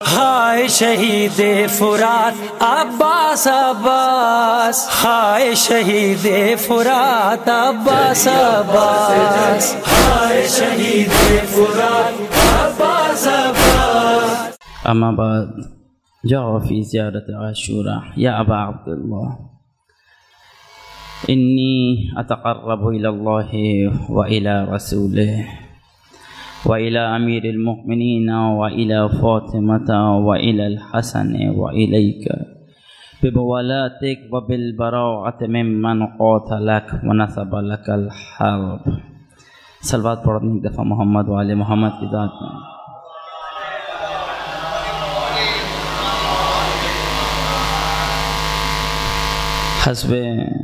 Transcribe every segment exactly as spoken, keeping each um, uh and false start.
ہائے شہید فرات عباس عباس، ہائے شہید فرات عباس عباس، ہائے شہید فرات عباس عباس۔ اما بعد، جاء فی زیارت عاشوراء یا ابا عبداللہ انی اتقرب الی اللہ و الی رسولہ وإلى أمير المؤمنين وإلى فاطمة وإلى الحسن وإليك بموالاتك وبالبراءة ممن قاتلك ونصب لك الحرب۔ صلوات پڑھنے ایک دفعہ محمد و آل محمد کی ذات میں۔ حسب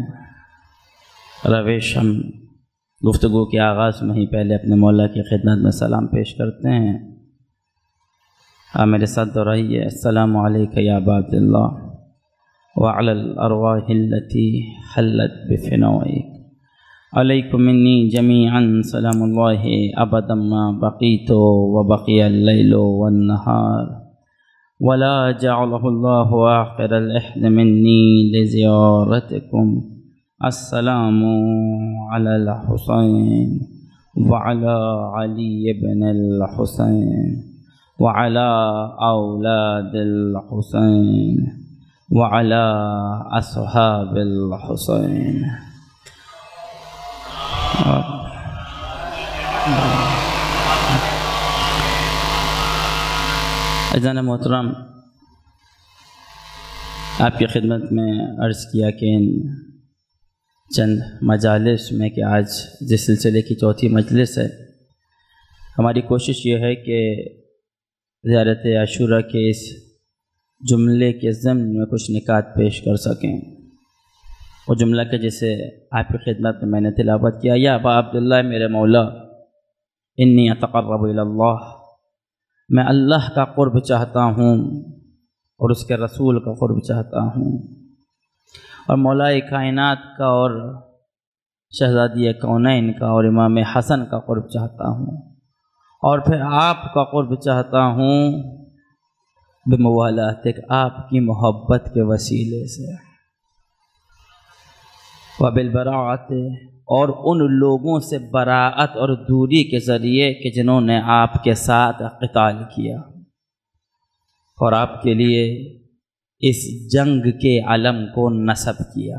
روش ہم گفتگو کے آغاز میں ہی پہلے اپنے مولا کی خدمت میں سلام پیش کرتے ہیں۔ آپ میرے ساتھ دہرائیے، السلام علیک یا ابا عبداللہ وعلی الارواح التي حلت بفنائک، علیکم منی جمیعا سلام اللہ ابدا ما بقیت وبقی اللیل والنہار، ولا جعلہ اللہ آخر العہد منی لزیارتکم۔ السلام علی الحسین وعلی علی بن الحسین وعلی اولاد الحسین وعلی اصحاب الحسین۔ عزیزان محترم، آپ کی خدمت میں عرض کیا کہ ان چند مجالس میں کہ آج جس سلسلے کی چوتھی مجلس ہے، ہماری کوشش یہ ہے کہ زیارت عاشوراء کے اس جملے کے ضمن میں کچھ نکات پیش کر سکیں۔ وہ جملہ کہ جسے آپ کی خدمت میں میں نے تلاوت کیا، یا ابا عبداللہ میرے مولا انی اتقرب الی اللہ، میں اللہ کا قرب چاہتا ہوں اور اس کے رسول کا قرب چاہتا ہوں، اور مولا کائنات کا اور شہزادی کونین کا اور امام حسن کا قرب چاہتا ہوں، اور پھر آپ کا قرب چاہتا ہوں بموالاتک، آپ کی محبت کے وسیلے سے، وبالبراءۃ، اور ان لوگوں سے براءت اور دوری کے ذریعے کہ جنہوں نے آپ کے ساتھ قتال کیا اور آپ کے لیے اس جنگ کے علم کو نصب کیا۔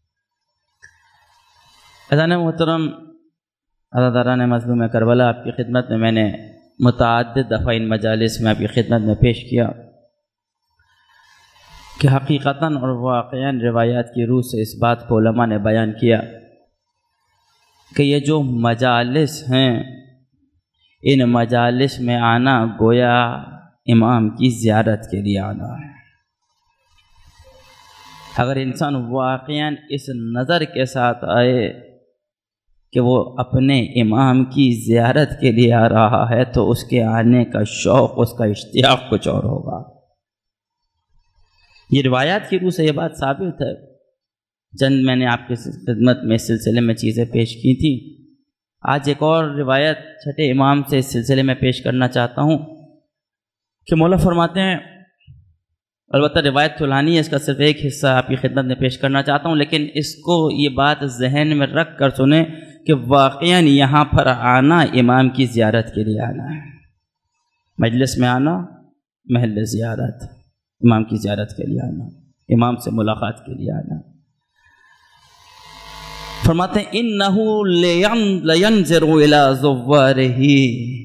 عزیزان محترم، عزاداران مظلوم کربلا، آپ کی خدمت میں میں نے متعدد دفعہ ان مجالس میں آپ کی خدمت میں پیش کیا کہ حقیقتاً اور واقعاً روایات کی روح سے اس بات کو علماء نے بیان کیا کہ یہ جو مجالس ہیں، ان مجالس میں آنا گویا امام کی زیارت کے لیے آنا ہے۔ اگر انسان واقعاً اس نظر کے ساتھ آئے کہ وہ اپنے امام کی زیارت کے لیے آ رہا ہے تو اس کے آنے کا شوق، اس کا اشتیاق کچھ اور ہوگا۔ یہ روایات کی روح سے یہ بات ثابت ہے۔ چند میں نے آپ کی خدمت میں اس سلسلے میں چیزیں پیش کی تھیں، آج ایک اور روایت چھٹے امام سے اس سلسلے میں پیش کرنا چاہتا ہوں کہ مولا فرماتے ہیں، البتہ روایت طولانی ہے، اس کا صرف ایک حصہ آپ کی خدمت میں پیش کرنا چاہتا ہوں، لیکن اس کو یہ بات ذہن میں رکھ کر سنیں کہ واقعاً یہاں پر آنا امام کی زیارت کے لیے آنا ہے۔ مجلس میں آنا محل زیارت، امام کی زیارت کے لیے آنا، امام سے ملاقات کے لیے آنا۔ فرماتے ہیں اِنَّهُ لَيَنْظِرُ إِلَىٰ زُوَّارِهِ،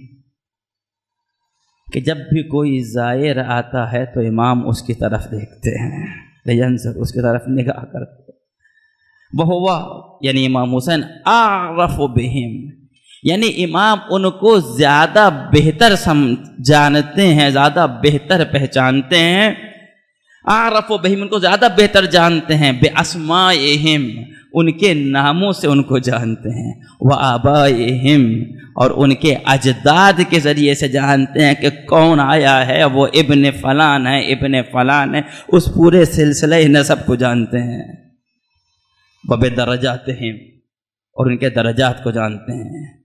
کہ جب بھی کوئی زائر آتا ہے تو امام اس کی طرف دیکھتے ہیں، لینظر، اس کی طرف نگاہ کرتے ہیں۔ وَهُوَ، یعنی امام حسین، أَعْرَفُ بِهِمْ، یعنی امام ان کو زیادہ بہتر جانتے ہیں، زیادہ بہتر پہچانتے ہیں۔ أَعْرَفُ بِهِمْ، ان کو زیادہ بہتر جانتے ہیں، بِأَسْمَائِهِمْ، ان کے ناموں سے ان کو جانتے ہیں، وَآبَائِهِمْ، اور ان کے اجداد کے ذریعے سے جانتے ہیں کہ کون آیا ہے، وہ ابن فلان ہے، ابن فلان ہے، اس پورے سلسلہ نسب کو جانتے ہیں۔ وَبِدَرَجَاتِهِمْ، اور ان کے درجات کو جانتے ہیں۔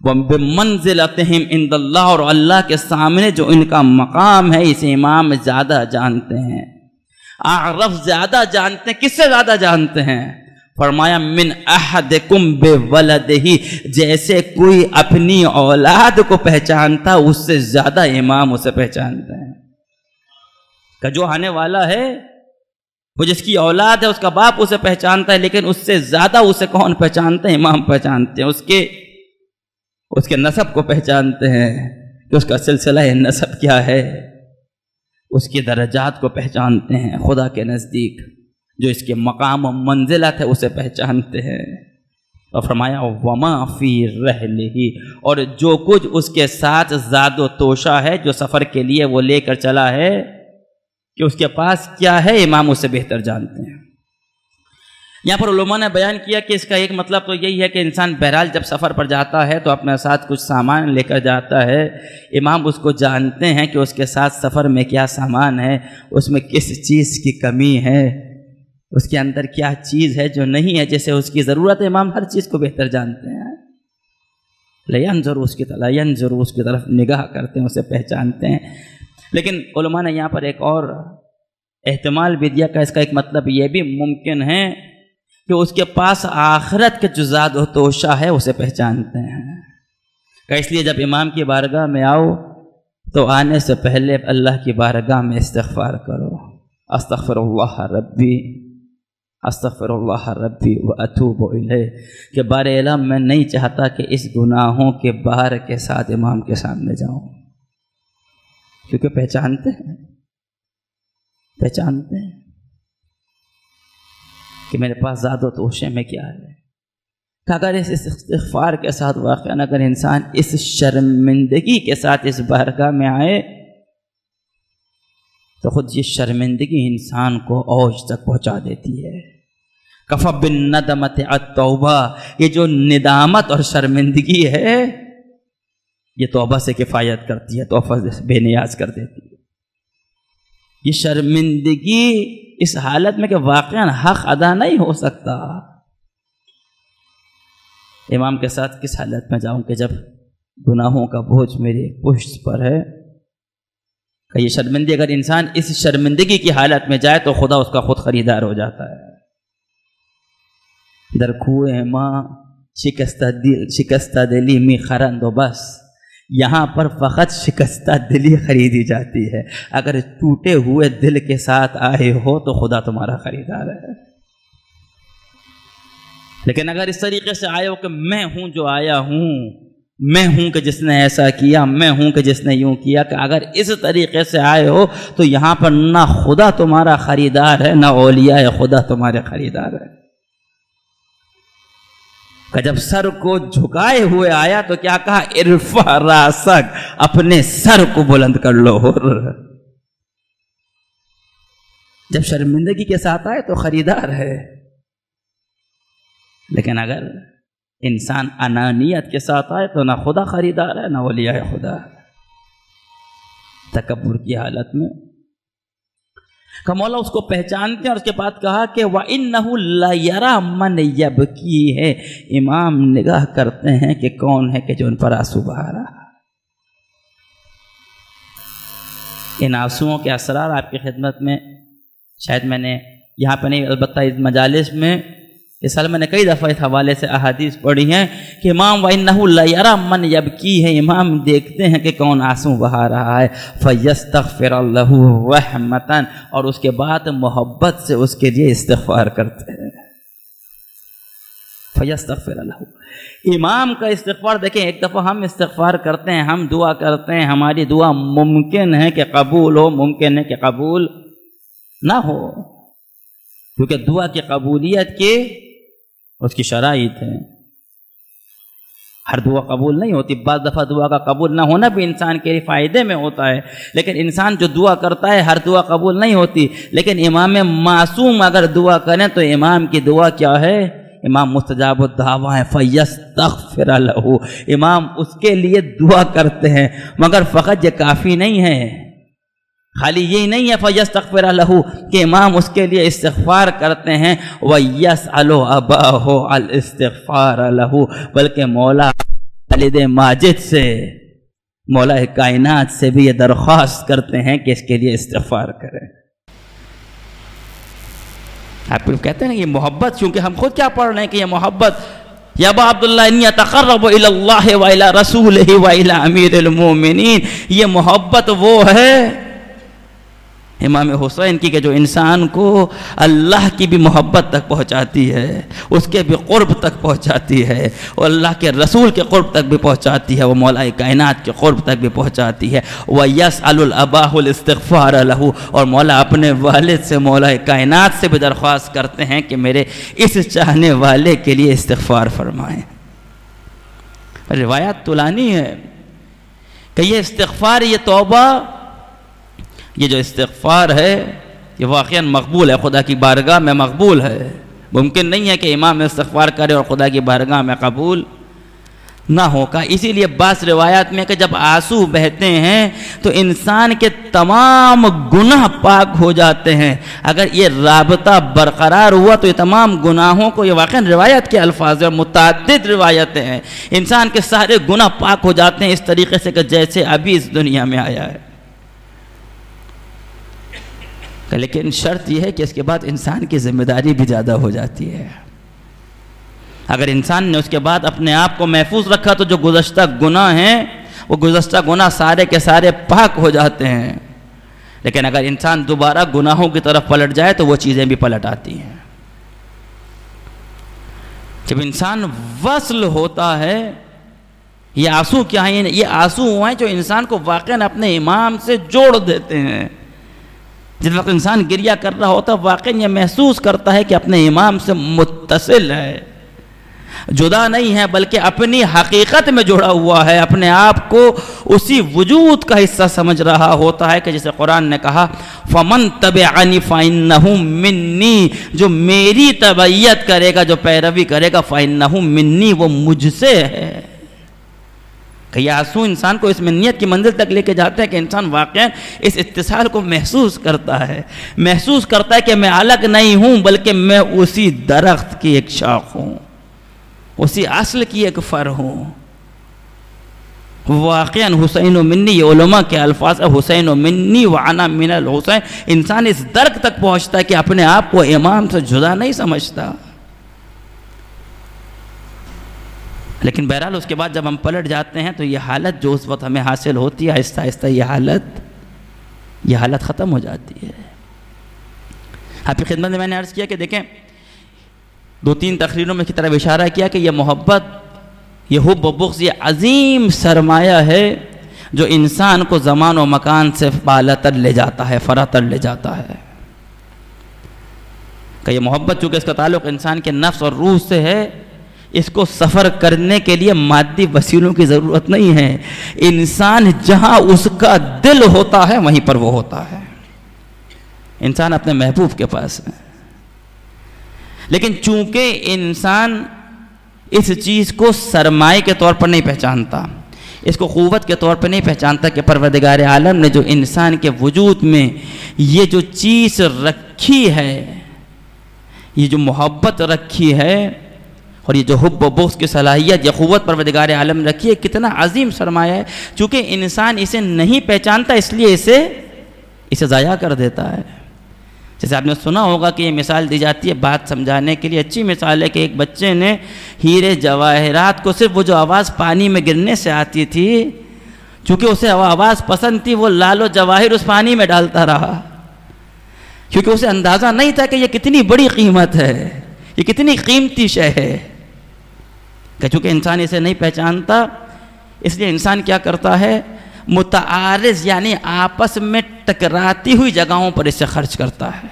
وَبِمَنزِلَتِهِمْ عِنْدَ اللَّهِ، اور اللہ کے سامنے جو ان کا مقام ہے اسے امام زیادہ جانتے ہیں، اعرف زیادہ جانتے ہیں۔ کس سے زیادہ جانتے ہیں؟ فرمایا من احدکم بولدہ، جیسے کوئی اپنی اولاد کو پہچانتا اس سے زیادہ امام اسے پہچانتے ہیں۔ کہ جو آنے والا ہے وہ جس کی اولاد ہے اس کا باپ اسے پہچانتا ہے، لیکن اس سے زیادہ اسے کون پہچانتے ہیں؟ امام پہچانتے ہیں۔ اس کے اس کے نسب کو پہچانتے ہیں کہ اس کا سلسلہ نسب کیا ہے، اس کی درجات کو پہچانتے ہیں خدا کے نزدیک، جو اس کے مقام و منزلت ہے اسے پہچانتے ہیں۔ اور فرمایا وما فی رحلہ، اور جو کچھ اس کے ساتھ زاد و توشہ ہے جو سفر کے لیے وہ لے کر چلا ہے، کہ اس کے پاس کیا ہے، امام اسے بہتر جانتے ہیں۔ یہاں پر علماء نے بیان کیا کہ اس کا ایک مطلب تو یہی ہے کہ انسان بہرحال جب سفر پر جاتا ہے تو اپنے ساتھ کچھ سامان لے کر جاتا ہے، امام اس کو جانتے ہیں کہ اس کے ساتھ سفر میں کیا سامان ہے، اس میں کس چیز کی کمی ہے، اس کے اندر کیا چیز ہے جو نہیں ہے جیسے اس کی ضرورت ہے۔ امام ہر چیز کو بہتر جانتے ہیں، لینظر اس کی طرف لینظر اس کی طرف نگاہ کرتے ہیں، اسے پہچانتے ہیں۔ لیکن علماء نے یہاں پر ایک اور احتمال بھی دیا کہ اس کا ایک مطلب یہ بھی ممکن ہے کہ اس کے پاس آخرت کے جو زاد و توشہ ہے اسے پہچانتے ہیں، کہ اس لیے جب امام کی بارگاہ میں آؤ تو آنے سے پہلے اللہ کی بارگاہ میں استغفار کرو، استغفر اللہ ربی استغفر اللہ ربی واتوب الیہ، کہ بار الہ میں نہیں چاہتا کہ اس گناہوں کے بار کے ساتھ امام کے سامنے جاؤں، کیونکہ پہچانتے ہیں پہچانتے ہیں کہ میرے پاس زاد و توشے میں کیا ہے۔ کہ اگر اس استغفار کے ساتھ واقعاً اگر انسان اس شرمندگی کے ساتھ اس بارگاہ میں آئے تو خود یہ شرمندگی انسان کو اوج تک پہنچا دیتی ہے۔ کفی بالندمۃ التوبہ، یہ جو ندامت اور شرمندگی ہے یہ توبہ سے کفایت کرتی ہے، توبہ سے بے نیاز کر دیتی ہے۔ یہ شرمندگی اس حالت میں کہ واقعاً حق ادا نہیں ہو سکتا، امام کے ساتھ کس حالت میں جاؤں کہ جب گناہوں کا بوجھ میری پشت پر ہے۔ کہ یہ شرمندگی اگر انسان اس شرمندگی کی حالت میں جائے تو خدا اس کا خود خریدار ہو جاتا ہے۔ در کوئے ماں شکستہ دل شکستہ دلی می خرند و بس، یہاں پر فقط شکستہ دلی خریدی جاتی ہے، اگر ٹوٹے ہوئے دل کے ساتھ آئے ہو تو خدا تمہارا خریدار ہے۔ لیکن اگر اس طریقے سے آئے ہو کہ میں ہوں جو آیا ہوں، میں ہوں کہ جس نے ایسا کیا، میں ہوں کہ جس نے یوں کیا، کہ اگر اس طریقے سے آئے ہو تو یہاں پر نہ خدا تمہارا خریدار ہے نہ اولیاء خدا تمہارے خریدار ہے۔ کہ جب سر کو جھکائے ہوئے آیا تو کیا کہا؟ ارفع راسک، اپنے سر کو بلند کر لو۔ جب شرمندگی کے ساتھ آئے تو خریدار ہے، لیکن اگر انسان انانیت کے ساتھ آئے تو نہ خدا خریدار ہے نہ اولیاء خدا۔ تکبر کی حالت میں کہ مولا اس کو پہچانتے ہیں، اور اس کے بعد کہا کہ وَإِنَّهُ لَيَرَى مَنْ يَبْكِي ہے، امام نگاہ کرتے ہیں کہ کون ہے کہ جو ان پر آنسو بہا رہا۔ ان آنسوؤں کے اسرار آپ کی خدمت میں شاید میں نے یہاں پہ نہیں، البتہ اس مجالس میں اس سال میں نے کئی دفعہ اس حوالے سے احادیث پڑھی ہیں کہ امام وَإِنَّهُ لَيَرَى مَنْ يَبْكِي ہے، امام دیکھتے ہیں کہ کون آنسو بہا رہا ہے، فَيَسْتَغْفِرَ لَهُ رَحْمَةً، اور اس کے بعد محبت سے اس کے لیے استغفار کرتے ہیں۔ فَيَسْتَغْفِرَ لَهُ، امام کا استغفار دیکھیں، ایک دفعہ ہم استغفار کرتے ہیں، ہم دعا کرتے ہیں، ہماری دعا ممکن ہے کہ قبول ہو، ممکن ہے کہ قبول نہ ہو، کیونکہ دعا کی قبولیت کے اس کی شرائط ہیں۔ ہر دعا قبول نہیں ہوتی، بعض دفعہ دعا کا قبول نہ ہونا بھی انسان کے فائدے میں ہوتا ہے، لیکن انسان جو دعا کرتا ہے ہر دعا قبول نہیں ہوتی۔ لیکن امام معصوم اگر دعا کریں تو امام کی دعا کیا ہے؟ امام مستجاب الدعویٰ ہے، فَيَسْتَغْفِرَ لَهُ، امام اس کے لیے دعا کرتے ہیں، مگر فقط یہ کافی نہیں ہے، خالی یہی نہیں ہے فَيَسْتَغْفِرَ لَهُ کہ امام اس کے لیے استغفار کرتے ہیں، وَيَسْأَلُ أَبَاهُ الْإِسْتِغْفَارَ لَهُ، بلکہ مولا والد ماجد سے، مولا کائنات سے بھی یہ درخواست کرتے ہیں کہ اس کے لیے استغفار کریں۔ آپ کہتے ہیں نا یہ محبت، چونکہ ہم خود کیا پڑھ رہے ہیں کہ یہ محبت، یا ابا عبداللہ انی اتقرب الی اللہ و الی رسولہ و الی امیر المومنین، یہ محبت وہ ہے امام حسین کی کہ جو انسان کو اللہ کی بھی محبت تک پہنچاتی ہے، اس کے بھی قرب تک پہنچاتی ہے، اور اللہ کے رسول کے قرب تک بھی پہنچاتی ہے، وہ مولا کائنات کے قرب تک بھی پہنچاتی ہے۔ وَيَسْأَلُ الْأَبَاهُ الْإِسْتِغْفَارَ لَهُ، اور مولا اپنے والد سے، مولا کائنات سے بھی درخواست کرتے ہیں کہ میرے اس چاہنے والے کے لیے استغفار فرمائیں۔ روایات طولانی ہے کہ یہ استغفار، یہ توبہ، یہ جو استغفار ہے یہ واقعاً مقبول ہے، خدا کی بارگاہ میں مقبول ہے۔ ممکن نہیں ہے کہ امام استغفار کرے اور خدا کی بارگاہ میں قبول نہ ہوگا۔ اسی لیے بعض روایات میں کہ جب آنسو بہتے ہیں تو انسان کے تمام گناہ پاک ہو جاتے ہیں۔ اگر یہ رابطہ برقرار ہوا تو یہ تمام گناہوں کو، یہ واقعاً روایت کے الفاظ اور متعدد روایتیں ہیں، انسان کے سارے گناہ پاک ہو جاتے ہیں اس طریقے سے کہ جیسے ابھی اس دنیا میں آیا ہے۔ لیکن شرط یہ ہے کہ اس کے بعد انسان کی ذمہ داری بھی زیادہ ہو جاتی ہے۔ اگر انسان نے اس کے بعد اپنے آپ کو محفوظ رکھا تو جو گزشتہ گناہ ہیں وہ گزشتہ گناہ سارے کے سارے پاک ہو جاتے ہیں، لیکن اگر انسان دوبارہ گناہوں کی طرف پلٹ جائے تو وہ چیزیں بھی پلٹ آتی ہیں۔ جب انسان وصل ہوتا ہے، یہ آنسو کیا ہیں؟ یہ آنسو ہیں جو انسان کو واقعاً اپنے امام سے جوڑ دیتے ہیں۔ جس وقت انسان گریہ کر رہا ہوتا ہے واقعاً یہ محسوس کرتا ہے کہ اپنے امام سے متصل ہے، جدا نہیں ہے بلکہ اپنی حقیقت میں جڑا ہوا ہے، اپنے آپ کو اسی وجود کا حصہ سمجھ رہا ہوتا ہے کہ جسے قرآن نے کہا فَمَن تَبِعَنِ فَإِنَّهُ مِنِّي، جو میری تبعیت کرے گا، جو پیروی کرے گا، فَإِنَّهُ مِنِّي، وہ مجھ سے ہے۔ کہ یہ آنسو انسان کو اس منیت کی منزل تک لے کے جاتے ہیں کہ انسان واقعاً اس اتصال کو محسوس کرتا ہے، محسوس کرتا ہے کہ میں الگ نہیں ہوں بلکہ میں اسی درخت کی ایک شاخ ہوں، اسی اصل کی ایک فر ہوں۔ واقعاً حسین و منی، یہ علماء کے الفاظ ہے، حسین و منی وانا من الحسین، انسان اس درک تک پہنچتا ہے کہ اپنے آپ کو امام سے جدا نہیں سمجھتا۔ لیکن بہرحال اس کے بعد جب ہم پلٹ جاتے ہیں تو یہ حالت جو اس وقت ہمیں حاصل ہوتی ہے، آہستہ آہستہ یہ حالت یہ حالت ختم ہو جاتی ہے۔ آپ کی خدمت میں میں نے عرض کیا کہ دیکھیں، دو تین تقریروں میں کی طرف اشارہ کیا کہ یہ محبت، یہ حب و بغض، یہ عظیم سرمایہ ہے جو انسان کو زمان و مکان سے بالاتر لے جاتا ہے، فراتر لے جاتا ہے۔ کہ یہ محبت چونکہ اس کا تعلق انسان کے نفس اور روح سے ہے، اس کو سفر کرنے کے لیے مادی وسیلوں کی ضرورت نہیں ہے، انسان جہاں اس کا دل ہوتا ہے وہیں پر وہ ہوتا ہے، انسان اپنے محبوب کے پاس ہے۔ لیکن چونکہ انسان اس چیز کو سرمایہ کے طور پر نہیں پہچانتا، اس کو قوت کے طور پر نہیں پہچانتا کہ پروردگار عالم نے جو انسان کے وجود میں یہ جو چیز رکھی ہے، یہ جو محبت رکھی ہے اور یہ جو حب و بغض کی صلاحیت، یہ قوت پروردگار عالم رکھی ہے، کتنا عظیم سرمایہ ہے۔ چونکہ انسان اسے نہیں پہچانتا اس لیے اسے اسے ضائع کر دیتا ہے۔ جیسے آپ نے سنا ہوگا کہ یہ مثال دی جاتی ہے بات سمجھانے کے لیے، اچھی مثال ہے کہ ایک بچے نے ہیرے جواہرات کو صرف وہ جو آواز پانی میں گرنے سے آتی تھی، چونکہ اسے وہ آواز پسند تھی، وہ لال و جواہر اس پانی میں ڈالتا رہا، کیونکہ اسے اندازہ نہیں تھا کہ یہ کتنی بڑی قیمت ہے، یہ کتنی قیمتی شے ہے۔ کہ چونکہ انسان اسے نہیں پہچانتا اس لیے انسان کیا کرتا ہے، متعارض یعنی آپس میں ٹکراتی ہوئی جگہوں پر اسے خرچ کرتا ہے۔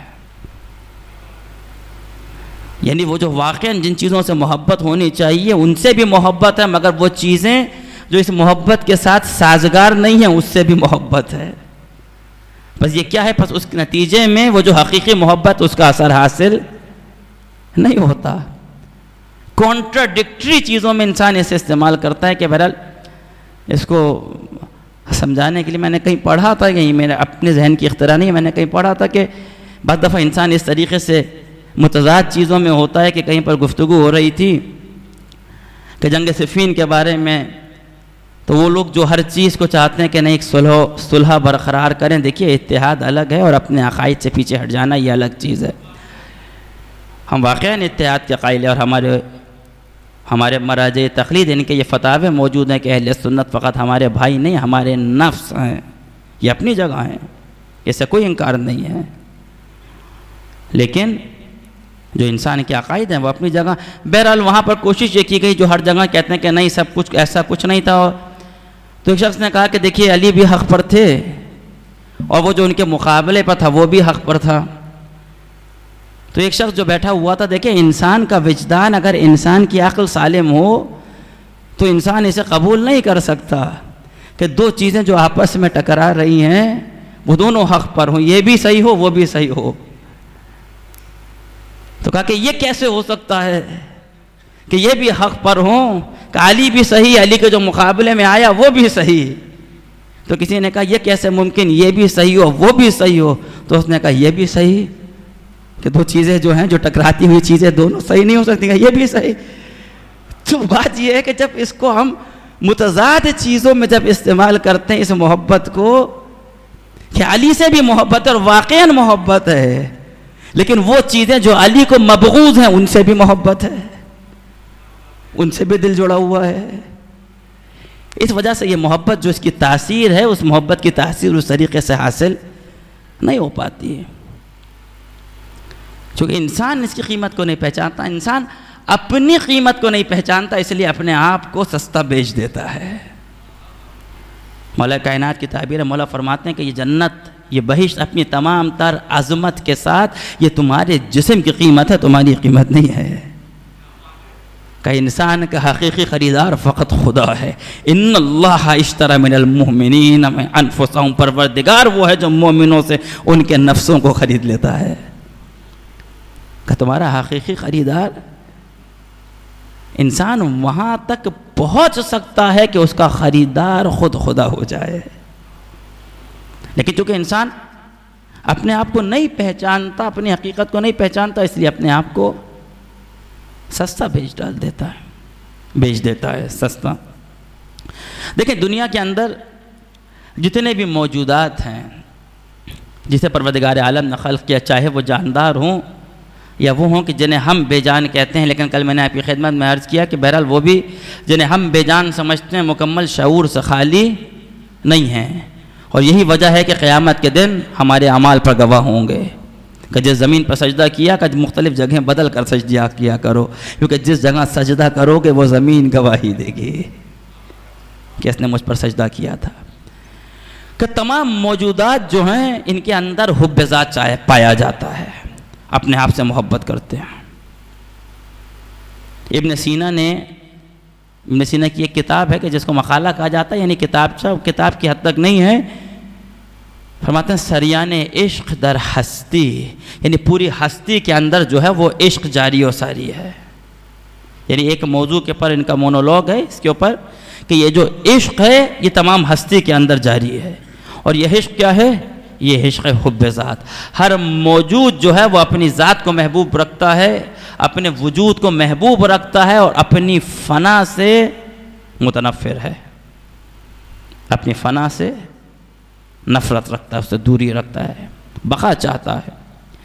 یعنی وہ جو واقعاً جن چیزوں سے محبت ہونی چاہیے ان سے بھی محبت ہے، مگر وہ چیزیں جو اس محبت کے ساتھ سازگار نہیں ہیں اس سے بھی محبت ہے۔ بس یہ کیا ہے، بس اس نتیجے میں وہ جو حقیقی محبت اس کا اثر حاصل نہیں ہوتا۔ کانٹراڈکٹری چیزوں میں انسان اسے استعمال کرتا ہے کہ بہرحال اس کو سمجھانے کے لیے میں نے کہیں پڑھا تھا، کہیں میرے اپنے ذہن کی اختراع نہیں ہے، میں نے کہیں پڑھا تھا کہ بعض دفعہ انسان اس طریقے سے متضاد چیزوں میں ہوتا ہے کہ کہیں پر گفتگو ہو رہی تھی کہ جنگ صفین کے بارے میں تو وہ لوگ جو ہر چیز کو چاہتے ہیں کہ نہیں ایک صلح صلح برقرار کریں، دیکھیے اتحاد الگ ہے اور اپنے عقائد سے پیچھے ہٹ جانا یہ الگ چیز ہے۔ ہم واقعاً اتحاد کے قائل ہیں اور ہمارے ہمارے مراجع تقلید ان کے یہ فتاوے موجود ہیں کہ اہل سنت فقط ہمارے بھائی نہیں، ہمارے نفس ہیں، یہ اپنی جگہ ہیں، اس سے کوئی انکار نہیں ہے، لیکن جو انسان کے عقائد ہیں وہ اپنی جگہ۔ بہرحال وہاں پر کوشش یہ کی گئی جو ہر جگہ کہتے ہیں کہ نہیں سب کچھ ایسا کچھ نہیں تھا، تو ایک شخص نے کہا کہ دیکھیے علی بھی حق پر تھے اور وہ جو ان کے مقابلے پر تھا وہ بھی حق پر تھا۔ تو ایک شخص جو بیٹھا ہوا تھا، دیکھیں انسان کا وجدان اگر انسان کی عقل سالم ہو تو انسان اسے قبول نہیں کر سکتا کہ دو چیزیں جو آپس میں ٹکرا رہی ہیں وہ دونوں حق پر ہوں، یہ بھی صحیح ہو وہ بھی صحیح ہو۔ تو کہا کہ یہ کیسے ہو سکتا ہے کہ یہ بھی حق پر ہوں، کہ علی بھی صحیح، علی کے جو مقابلے میں آیا وہ بھی صحیح۔ تو کسی نے کہا یہ کیسے ممکن، یہ بھی صحیح ہو وہ بھی صحیح ہو؟ تو اس نے کہا یہ بھی صحیح، کہ دو چیزیں جو ہیں جو ٹکراتی ہوئی چیزیں دونوں صحیح نہیں ہو سکتی، یہ بھی صحیح۔ تو بات یہ ہے کہ جب اس کو ہم متضاد چیزوں میں جب استعمال کرتے ہیں اس محبت کو، کہ علی سے بھی محبت اور واقعاً محبت ہے، لیکن وہ چیزیں جو علی کو مبغوض ہیں ان سے بھی محبت ہے، ان سے بھی دل جڑا ہوا ہے۔ اس وجہ سے یہ محبت جو اس کی تاثیر ہے، اس محبت کی تاثیر اس طریقے سے حاصل نہیں ہو پاتی ہے، چونکہ انسان اس کی قیمت کو نہیں پہچانتا، انسان اپنی قیمت کو نہیں پہچانتا، اس لیے اپنے آپ کو سستا بیچ دیتا ہے۔ مولا کائنات کی تعبیر ہے، مولا فرماتے ہیں کہ یہ جنت، یہ بہشت اپنی تمام تر عظمت کے ساتھ یہ تمہارے جسم کی قیمت ہے، تمہاری قیمت نہیں ہے۔ کہ انسان کا حقیقی خریدار فقط خدا ہے۔ ان اللہ اشتری من المؤمنین انفسهم، پروردگار وہ ہے جو مومنوں سے ان کے نفسوں کو خرید لیتا ہے۔ کہ تمہارا حقیقی خریدار، انسان وہاں تک پہنچ سکتا ہے کہ اس کا خریدار خود خدا ہو جائے، لیکن چونکہ انسان اپنے آپ کو نہیں پہچانتا، اپنی حقیقت کو نہیں پہچانتا، اس لیے اپنے آپ کو سستا بیچ ڈال دیتا ہے، بیچ دیتا ہے سستا۔ دیکھیں دنیا کے اندر جتنے بھی موجودات ہیں جسے پروردگار عالم نے خلق کیا، چاہے وہ جاندار ہوں یا وہ ہوں کہ جنہیں ہم بے جان کہتے ہیں، لیکن کل میں نے آپ کی خدمت میں عرض کیا کہ بہرحال وہ بھی جنہیں ہم بے جان سمجھتے ہیں مکمل شعور سے خالی نہیں ہیں، اور یہی وجہ ہے کہ قیامت کے دن ہمارے اعمال پر گواہ ہوں گے کہ جس زمین پر سجدہ کیا کہ مختلف جگہیں بدل کر سجدہ کیا کرو، کیونکہ جس جگہ سجدہ کرو گے وہ زمین گواہی دے گی کہ اس نے مجھ پر سجدہ کیا تھا۔ کہ تمام موجودات جو ہیں ان کے اندر حب ذات چاہے پایا جاتا ہے، اپنے آپ سے محبت کرتے ہیں۔ ابن سینا نے ابن سینا کی ایک کتاب ہے کہ جس کو مقالہ کہا جاتا ہے، یعنی کتاب کتاب کی حد تک نہیں ہے، فرماتے ہیں سریان عشق در ہستی، یعنی پوری ہستی کے اندر جو ہے وہ عشق جاری و ساری ہے۔ یعنی ایک موضوع کے پر ان کا مونولوگ ہے اس کے اوپر کہ یہ جو عشق ہے یہ تمام ہستی کے اندر جاری ہے، اور یہ عشق کیا ہے؟ یہ عشق حب ذات۔ ہر موجود جو ہے وہ اپنی ذات کو محبوب رکھتا ہے، اپنے وجود کو محبوب رکھتا ہے، اور اپنی فنا سے متنفر ہے، اپنی فنا سے نفرت رکھتا ہے، اس سے دوری رکھتا ہے، بقا چاہتا ہے۔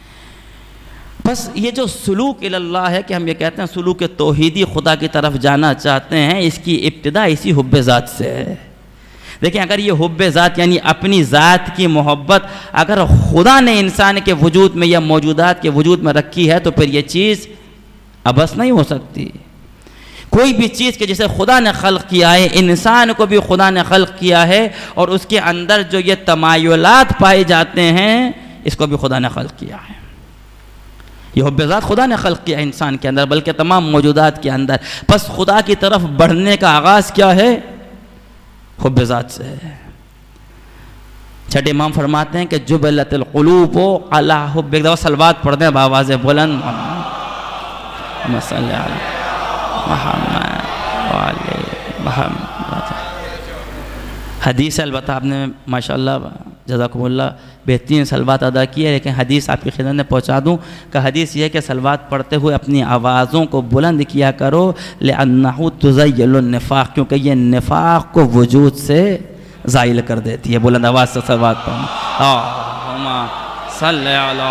بس یہ جو سلوک اللہ ہے کہ ہم یہ کہتے ہیں سلوک توحیدی خدا کی طرف جانا چاہتے ہیں، اس کی ابتدا اسی حب ذات سے ہے۔ دیکھیں اگر یہ حب ذات یعنی اپنی ذات کی محبت اگر خدا نے انسان کے وجود میں یا موجودات کے وجود میں رکھی ہے تو پھر یہ چیز ابس نہیں ہو سکتی۔ کوئی بھی چیز کہ جسے خدا نے خلق کیا ہے، انسان کو بھی خدا نے خلق کیا ہے، اور اس کے اندر جو یہ تمایلات پائے جاتے ہیں اس کو بھی خدا نے خلق کیا ہے۔ یہ حب ذات خدا نے خلق کیا انسان کے اندر، بلکہ تمام موجودات کے اندر۔ بس خدا کی طرف بڑھنے کا آغاز کیا ہے؟ حب ذات سے ہے۔ چھٹے امام فرماتے ہیں کہ جبلت القلوب علی حب، ایک دفعہ صلوات پڑھ دیں بآواز بلند، اللہم صلی علی محمد وعلی محمد۔ حدیث البتہ آپ نے ماشاءاللہ جزاکم اللہ بہترین صلوات ادا کی ہے، لیکن حدیث آپ کی خدمت میں پہنچا دوں کہ حدیث یہ ہے کہ صلوات پڑھتے ہوئے اپنی آوازوں کو بلند کیا کرو، لِأَنَّهُ تُزَيِّلُ النِّفَاقَ، کیونکہ یہ نفاق کو وجود سے زائل کر دیتی ہے۔ بلند آواز سے صلوات پڑھنا، اللہم صلی علی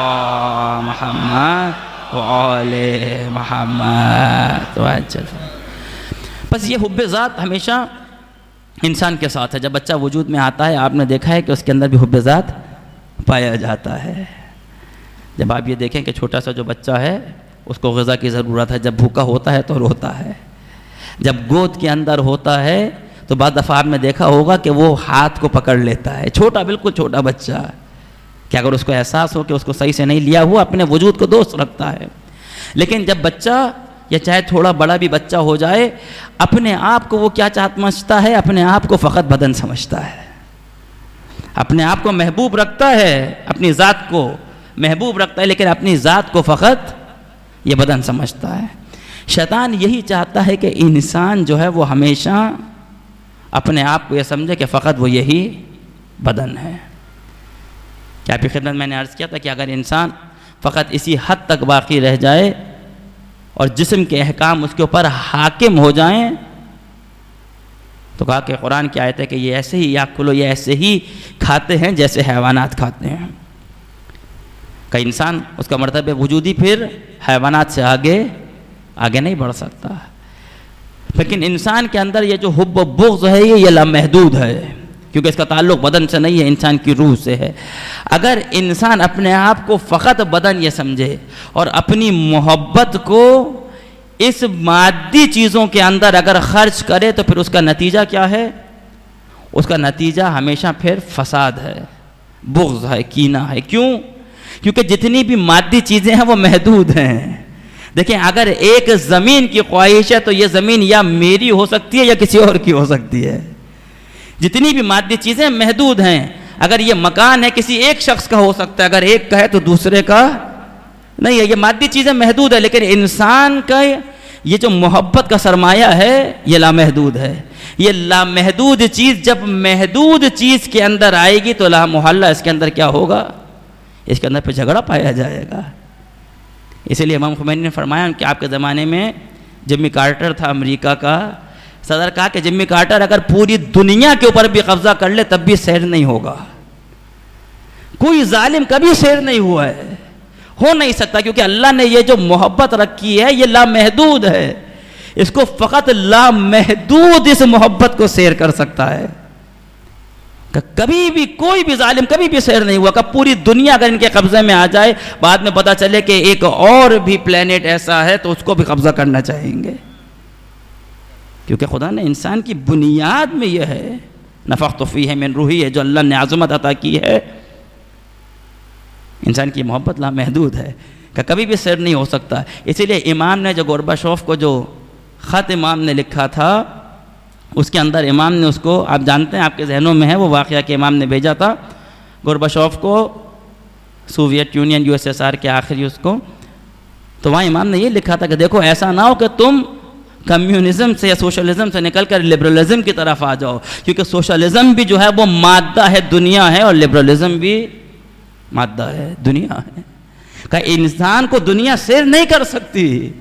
محمد وآل محمد۔ بس یہ حب ذات ہمیشہ انسان کے ساتھ ہے۔ جب بچہ وجود میں آتا ہے آپ نے دیکھا ہے کہ اس کے اندر بھی حب ذات پایا جاتا ہے۔ جب آپ یہ دیکھیں کہ چھوٹا سا جو بچہ ہے اس کو غذا کی ضرورت ہے، جب بھوکا ہوتا ہے تو روتا ہے، جب گود کے اندر ہوتا ہے تو بعض دفعہ آپ نے دیکھا ہوگا کہ وہ ہاتھ کو پکڑ لیتا ہے، چھوٹا بالکل چھوٹا بچہ، کہ اگر اس کو احساس ہو کہ اس کو صحیح سے نہیں لیا ہوا اپنے وجود کو دوست رکھتا ہے۔ لیکن جب بچہ یا چاہے تھوڑا بڑا بھی بچہ ہو جائے، اپنے آپ کو وہ کیا سمجھتا ہے؟ اپنے آپ کو فقط بدن سمجھتا ہے، اپنے آپ کو محبوب رکھتا ہے، اپنی ذات کو محبوب رکھتا ہے، لیکن اپنی ذات کو فقط یہ بدن سمجھتا ہے۔ شیطان یہی چاہتا ہے کہ انسان جو ہے وہ ہمیشہ اپنے آپ کو یہ سمجھے کہ فقط وہ یہی بدن ہے۔ کیا آپ کی خدمت میں نے عرض کیا تھا کہ اگر انسان فقط اسی حد تک باقی رہ جائے اور جسم کے احکام اس کے اوپر حاکم ہو جائیں، تو کہا کہ قرآن کی آیت ہے کہ یہ ایسے ہی یاکلو، یہ ایسے ہی کھاتے ہیں جیسے حیوانات کھاتے ہیں، کہ انسان اس کا مرتبہ وجودی پھر حیوانات سے آگے آگے نہیں بڑھ سکتا۔ لیکن انسان کے اندر یہ جو حب و بغض ہے یہ لامحدود ہے، کیونکہ اس کا تعلق بدن سے نہیں ہے، انسان کی روح سے ہے۔ اگر انسان اپنے آپ کو فقط بدن یہ سمجھے اور اپنی محبت کو اس مادی چیزوں کے اندر اگر خرچ کرے تو پھر اس کا نتیجہ کیا ہے؟ اس کا نتیجہ ہمیشہ پھر فساد ہے، بغض ہے، کینہ ہے۔ کیوں؟ کیونکہ جتنی بھی مادی چیزیں ہیں وہ محدود ہیں۔ دیکھیں اگر ایک زمین کی خواہش ہے تو یہ زمین یا میری ہو سکتی ہے یا کسی اور کی ہو سکتی ہے۔ جتنی بھی مادی چیزیں محدود ہیں، اگر یہ مکان ہے کسی ایک شخص کا ہو سکتا ہے، اگر ایک کا ہے تو دوسرے کا نہیں ہے۔ یہ مادی چیزیں محدود ہے، لیکن انسان کا یہ جو محبت کا سرمایہ ہے یہ لامحدود ہے۔ یہ لامحدود چیز جب محدود چیز کے اندر آئے گی تو لا محلہ اس کے اندر کیا ہوگا؟ اس کے اندر پہ جھگڑا پایا جائے گا۔ اسی لیے امام خمینی نے فرمایا کہ آپ کے زمانے میں جمی کارٹر تھا امریکہ کا صدر، کہا کہ جمی کارٹر اگر پوری دنیا کے اوپر بھی قبضہ کر لے تب بھی سیر نہیں ہوگا، کوئی ظالم کبھی سیر نہیں ہوا ہے، ہو نہیں سکتا، کیونکہ اللہ نے یہ جو محبت رکھی ہے یہ لامحدود ہے، اس کو فقط لامحدود اس محبت کو سیر کر سکتا ہے، کہ کبھی بھی کوئی بھی ظالم کبھی بھی سیر نہیں ہوا، کہ پوری دنیا اگر ان کے قبضے میں آ جائے بعد میں پتہ چلے کہ ایک اور بھی پلینٹ ایسا ہے تو اس کو بھی قبضہ کرنا چاہیں گے، کیونکہ خدا نے انسان کی بنیاد میں یہ ہے، نفخت فیہ من روحی ہے، جو اللہ نے عظمت عطا کی ہے، انسان کی محبت لامحدود ہے کہ کبھی بھی سیر نہیں ہو سکتا۔ اسی لیے امام نے جو گورباچوف کو جو خط امام نے لکھا تھا اس کے اندر امام نے اس کو، آپ جانتے ہیں آپ کے ذہنوں میں ہے وہ واقعہ کہ امام نے بھیجا تھا گورباچوف کو Soviet Union U S S R کے آخری اس کو، تو وہاں امام نے یہ لکھا تھا کہ دیکھو ایسا نہ ہو کہ تم کمیونزم سے یا سوشلزم سے نکل کر لبرلزم کی طرف آ جاؤ، کیونکہ سوشلزم بھی جو ہے وہ مادہ ہے، دنیا ہے، اور لبرلزم بھی مادہ ہے، دنیا ہے، کہ انسان کو دنیا سیر نہیں کر سکتی،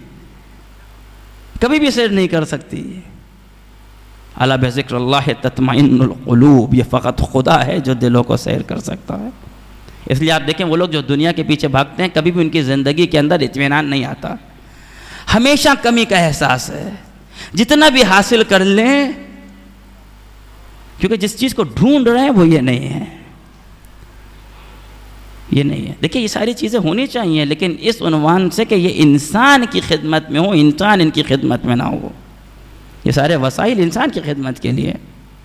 کبھی بھی سیر نہیں کر سکتی۔ الا بذکر اللہ تطمئن القلوب، یہ فقط خدا ہے جو دلوں کو سیر کر سکتا ہے۔ اس لیے آپ دیکھیں وہ لوگ جو دنیا کے پیچھے بھاگتے ہیں کبھی بھی ان کی زندگی کے اندر اطمینان نہیں آتا، ہمیشہ کمی کا احساس ہے، جتنا بھی حاصل کر لیں، کیونکہ جس چیز کو ڈھونڈ رہے ہیں وہ یہ نہیں ہے، یہ نہیں ہے۔ دیکھیں یہ ساری چیزیں ہونی چاہیے، لیکن اس عنوان سے کہ یہ انسان کی خدمت میں ہو، انسان ان کی خدمت میں نہ ہو، یہ سارے وسائل انسان کی خدمت کے لیے۔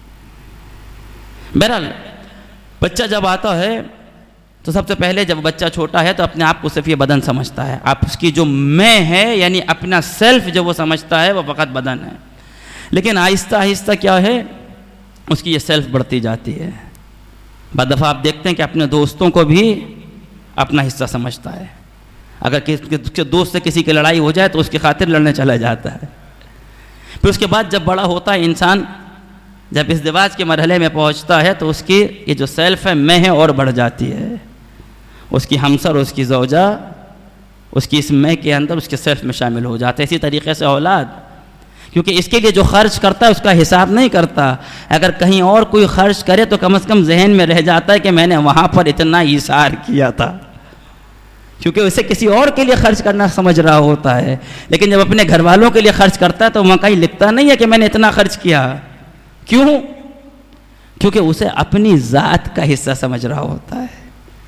بہرحال بچہ جب آتا ہے تو سب سے پہلے جب بچہ چھوٹا ہے تو اپنے آپ کو صرف یہ بدن سمجھتا ہے، آپ اس کی جو میں ہے یعنی اپنا سیلف جو وہ سمجھتا ہے وہ فقط بدن ہے، لیکن آہستہ آہستہ کیا ہے اس کی یہ سیلف بڑھتی جاتی ہے۔ بعض دفعہ آپ دیکھتے ہیں کہ اپنے دوستوں کو بھی اپنا حصہ سمجھتا ہے، اگر کسی دوست سے کسی کی لڑائی ہو جائے تو اس کی خاطر لڑنے چلا جاتا ہے۔ پھر اس کے بعد جب بڑا ہوتا ہے انسان جب ازدواج کے مرحلے میں پہنچتا ہے تو اس کی یہ جو سیلف ہے میں ہے اور بڑھ جاتی ہے، اس کی ہمسر اس کی زوجہ اس کی اس میں کے اندر اس کے سیلف میں شامل ہو جاتے ہیں۔ اسی طریقے سے اولاد، کیونکہ اس کے لیے جو خرچ کرتا ہے اس کا حساب نہیں کرتا، اگر کہیں اور کوئی خرچ کرے تو کم از کم ذہن میں رہ جاتا ہے کہ میں نے وہاں پر اتنا ایثار کیا تھا، کیونکہ اسے کسی اور کے لیے خرچ کرنا سمجھ رہا ہوتا ہے۔ لیکن جب اپنے گھر والوں کے لیے خرچ کرتا ہے تو وہاں کہیں لکھتا نہیں ہے کہ میں نے اتنا خرچ کیا، کیوں؟ کیونکہ اسے اپنی ذات کا حصہ سمجھ رہا ہوتا ہے۔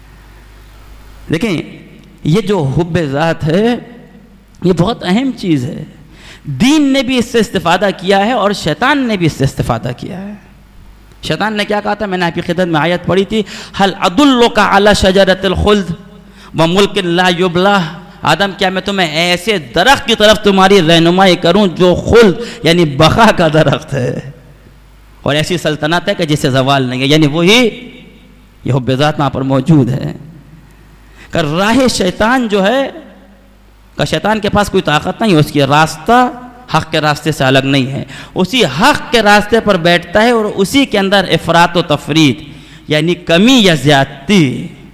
دیکھیں یہ جو حب ذات ہے یہ بہت اہم چیز ہے، دین نے بھی اس سے استفادہ کیا ہے اور شیطان نے بھی اس سے استفادہ کیا ہے۔ شیطان نے کیا کہا تھا؟ میں نے آپ کی خدمت میں آیت پڑھی تھی، هل ادلک علی شجرۃ الخلد وملک لا یبلی، آدم کیا میں تمہیں ایسے درخت کی طرف تمہاری رہنمائی کروں جو خلد یعنی بقا کا درخت ہے اور ایسی سلطنت ہے کہ جسے زوال نہیں ہے، یعنی وہی یہ حب ذات وہاں پر موجود ہے۔ کہ راہ شیطان جو ہے کہ شیطان کے پاس کوئی طاقت نہیں ہے، اس کی راستہ حق کے راستے سے الگ نہیں ہے، اسی حق کے راستے پر بیٹھتا ہے اور اسی کے اندر افراط و تفریط یعنی کمی یا زیادتی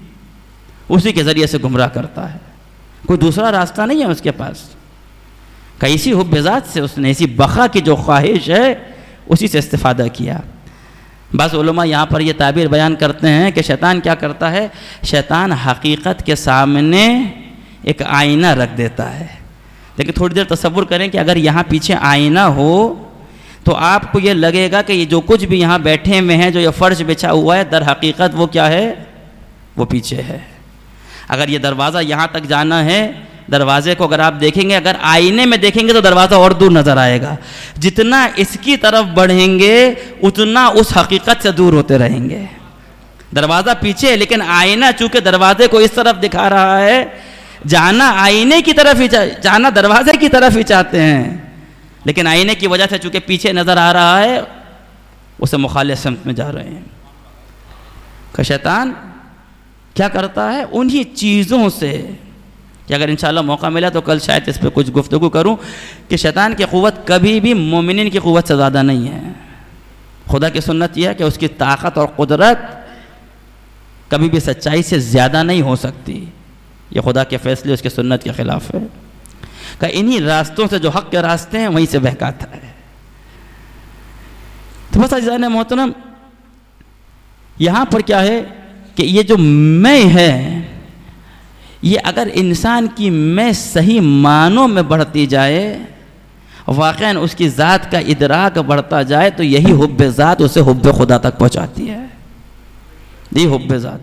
اسی کے ذریعے سے گمراہ کرتا ہے، کوئی دوسرا راستہ نہیں ہے اس کے پاس۔ کہ اسی حب ذات سے اس نے اسی بقا کی جو خواہش ہے اسی سے استفادہ کیا۔ بعض علماء یہاں پر یہ تعبیر بیان کرتے ہیں کہ شیطان کیا کرتا ہے، شیطان حقیقت کے سامنے ایک آئینہ رکھ دیتا ہے، لیکن تھوڑی دیر تصور کریں کہ اگر یہاں پیچھے آئینہ ہو تو آپ کو یہ لگے گا کہ یہ جو کچھ بھی یہاں بیٹھے ہوئے ہیں، جو یہ فرش بچھا ہوا ہے، در حقیقت وہ کیا ہے؟ وہ پیچھے ہے۔ اگر یہ دروازہ یہاں تک جانا ہے، دروازے کو اگر آپ دیکھیں گے، اگر آئینے میں دیکھیں گے تو دروازہ اور دور نظر آئے گا، جتنا اس کی طرف بڑھیں گے اتنا اس حقیقت سے دور ہوتے رہیں گے۔ دروازہ پیچھے ہے لیکن آئینہ چونکہ دروازے کو اس طرف دکھا رہا ہے، جانا آئینے کی طرف ہی جانا دروازے کی طرف ہی چاہتے ہیں، لیکن آئینے کی وجہ سے چونکہ پیچھے نظر آ رہا ہے اسے مخالف سمت میں جا رہے ہیں۔ کہ شیطان کیا کرتا ہے؟ انہی چیزوں سے کہ اگر انشاءاللہ موقع ملا تو کل شاید اس پہ کچھ گفتگو کروں کہ شیطان کی قوت کبھی بھی مومنین کی قوت سے زیادہ نہیں ہے۔ خدا کی سنت یہ ہے کہ اس کی طاقت اور قدرت کبھی بھی سچائی سے زیادہ نہیں ہو سکتی، یہ خدا کے فیصلے اس کے سنت کے خلاف ہے۔ کہ انہی راستوں سے جو حق کے راستے ہیں وہیں سے بہکاتا ہے۔ تو بس عزیزان محترم، یہاں پر کیا ہے کہ یہ جو میں ہے یہ اگر انسان کی میں صحیح معنوں میں بڑھتی جائے، واقعاً اس کی ذات کا ادراک بڑھتا جائے تو یہی حب ذات اسے حب خدا تک پہنچاتی ہے۔ یہ حب ذات،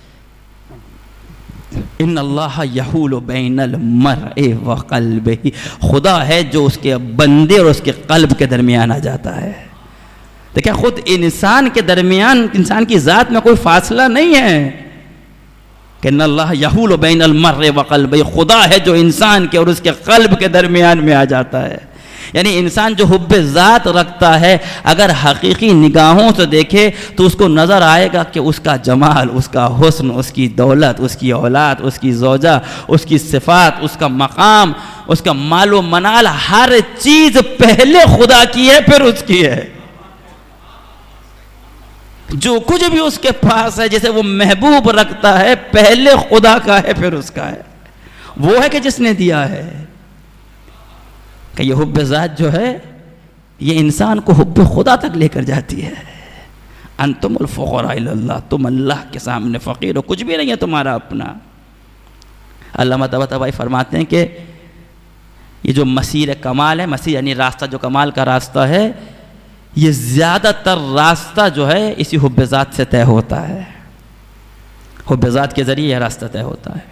ان اللہ یحول بین المرء وقلبہ، خدا ہے جو اس کے بندے اور اس کے قلب کے درمیان آ جاتا ہے۔ دیکھیں خود انسان کے درمیان، انسان کی ذات میں کوئی فاصلہ نہیں ہے کہ ان اللہ یحول بین المرء وقلبہ، خدا ہے جو انسان کے اور اس کے قلب کے درمیان میں آ جاتا ہے۔ یعنی انسان جو حب ذات رکھتا ہے اگر حقیقی نگاہوں سے دیکھے تو اس کو نظر آئے گا کہ اس کا جمال، اس کا حسن، اس کی دولت، اس کی اولاد، اس کی زوجہ، اس کی صفات، اس کا مقام، اس کا مال و منال، ہر چیز پہلے خدا کی ہے پھر اس کی ہے۔ جو کچھ بھی اس کے پاس ہے جسے وہ محبوب رکھتا ہے پہلے خدا کا ہے پھر اس کا ہے، وہ ہے کہ جس نے دیا ہے۔ کہ یہ حب ذات جو ہے یہ انسان کو حب خدا تک لے کر جاتی ہے۔ انتم الفقراء الی اللہ، تم اللہ کے سامنے فقیر ہو، کچھ بھی نہیں ہے تمہارا اپنا۔ علامہ طباطبائی فرماتے ہیں کہ یہ جو مسیر کمال ہے، مسیر یعنی راستہ جو کمال کا راستہ ہے، یہ زیادہ تر راستہ جو ہے اسی حب ذات سے طے ہوتا ہے، حب ذات کے ذریعے یہ راستہ طے ہوتا ہے۔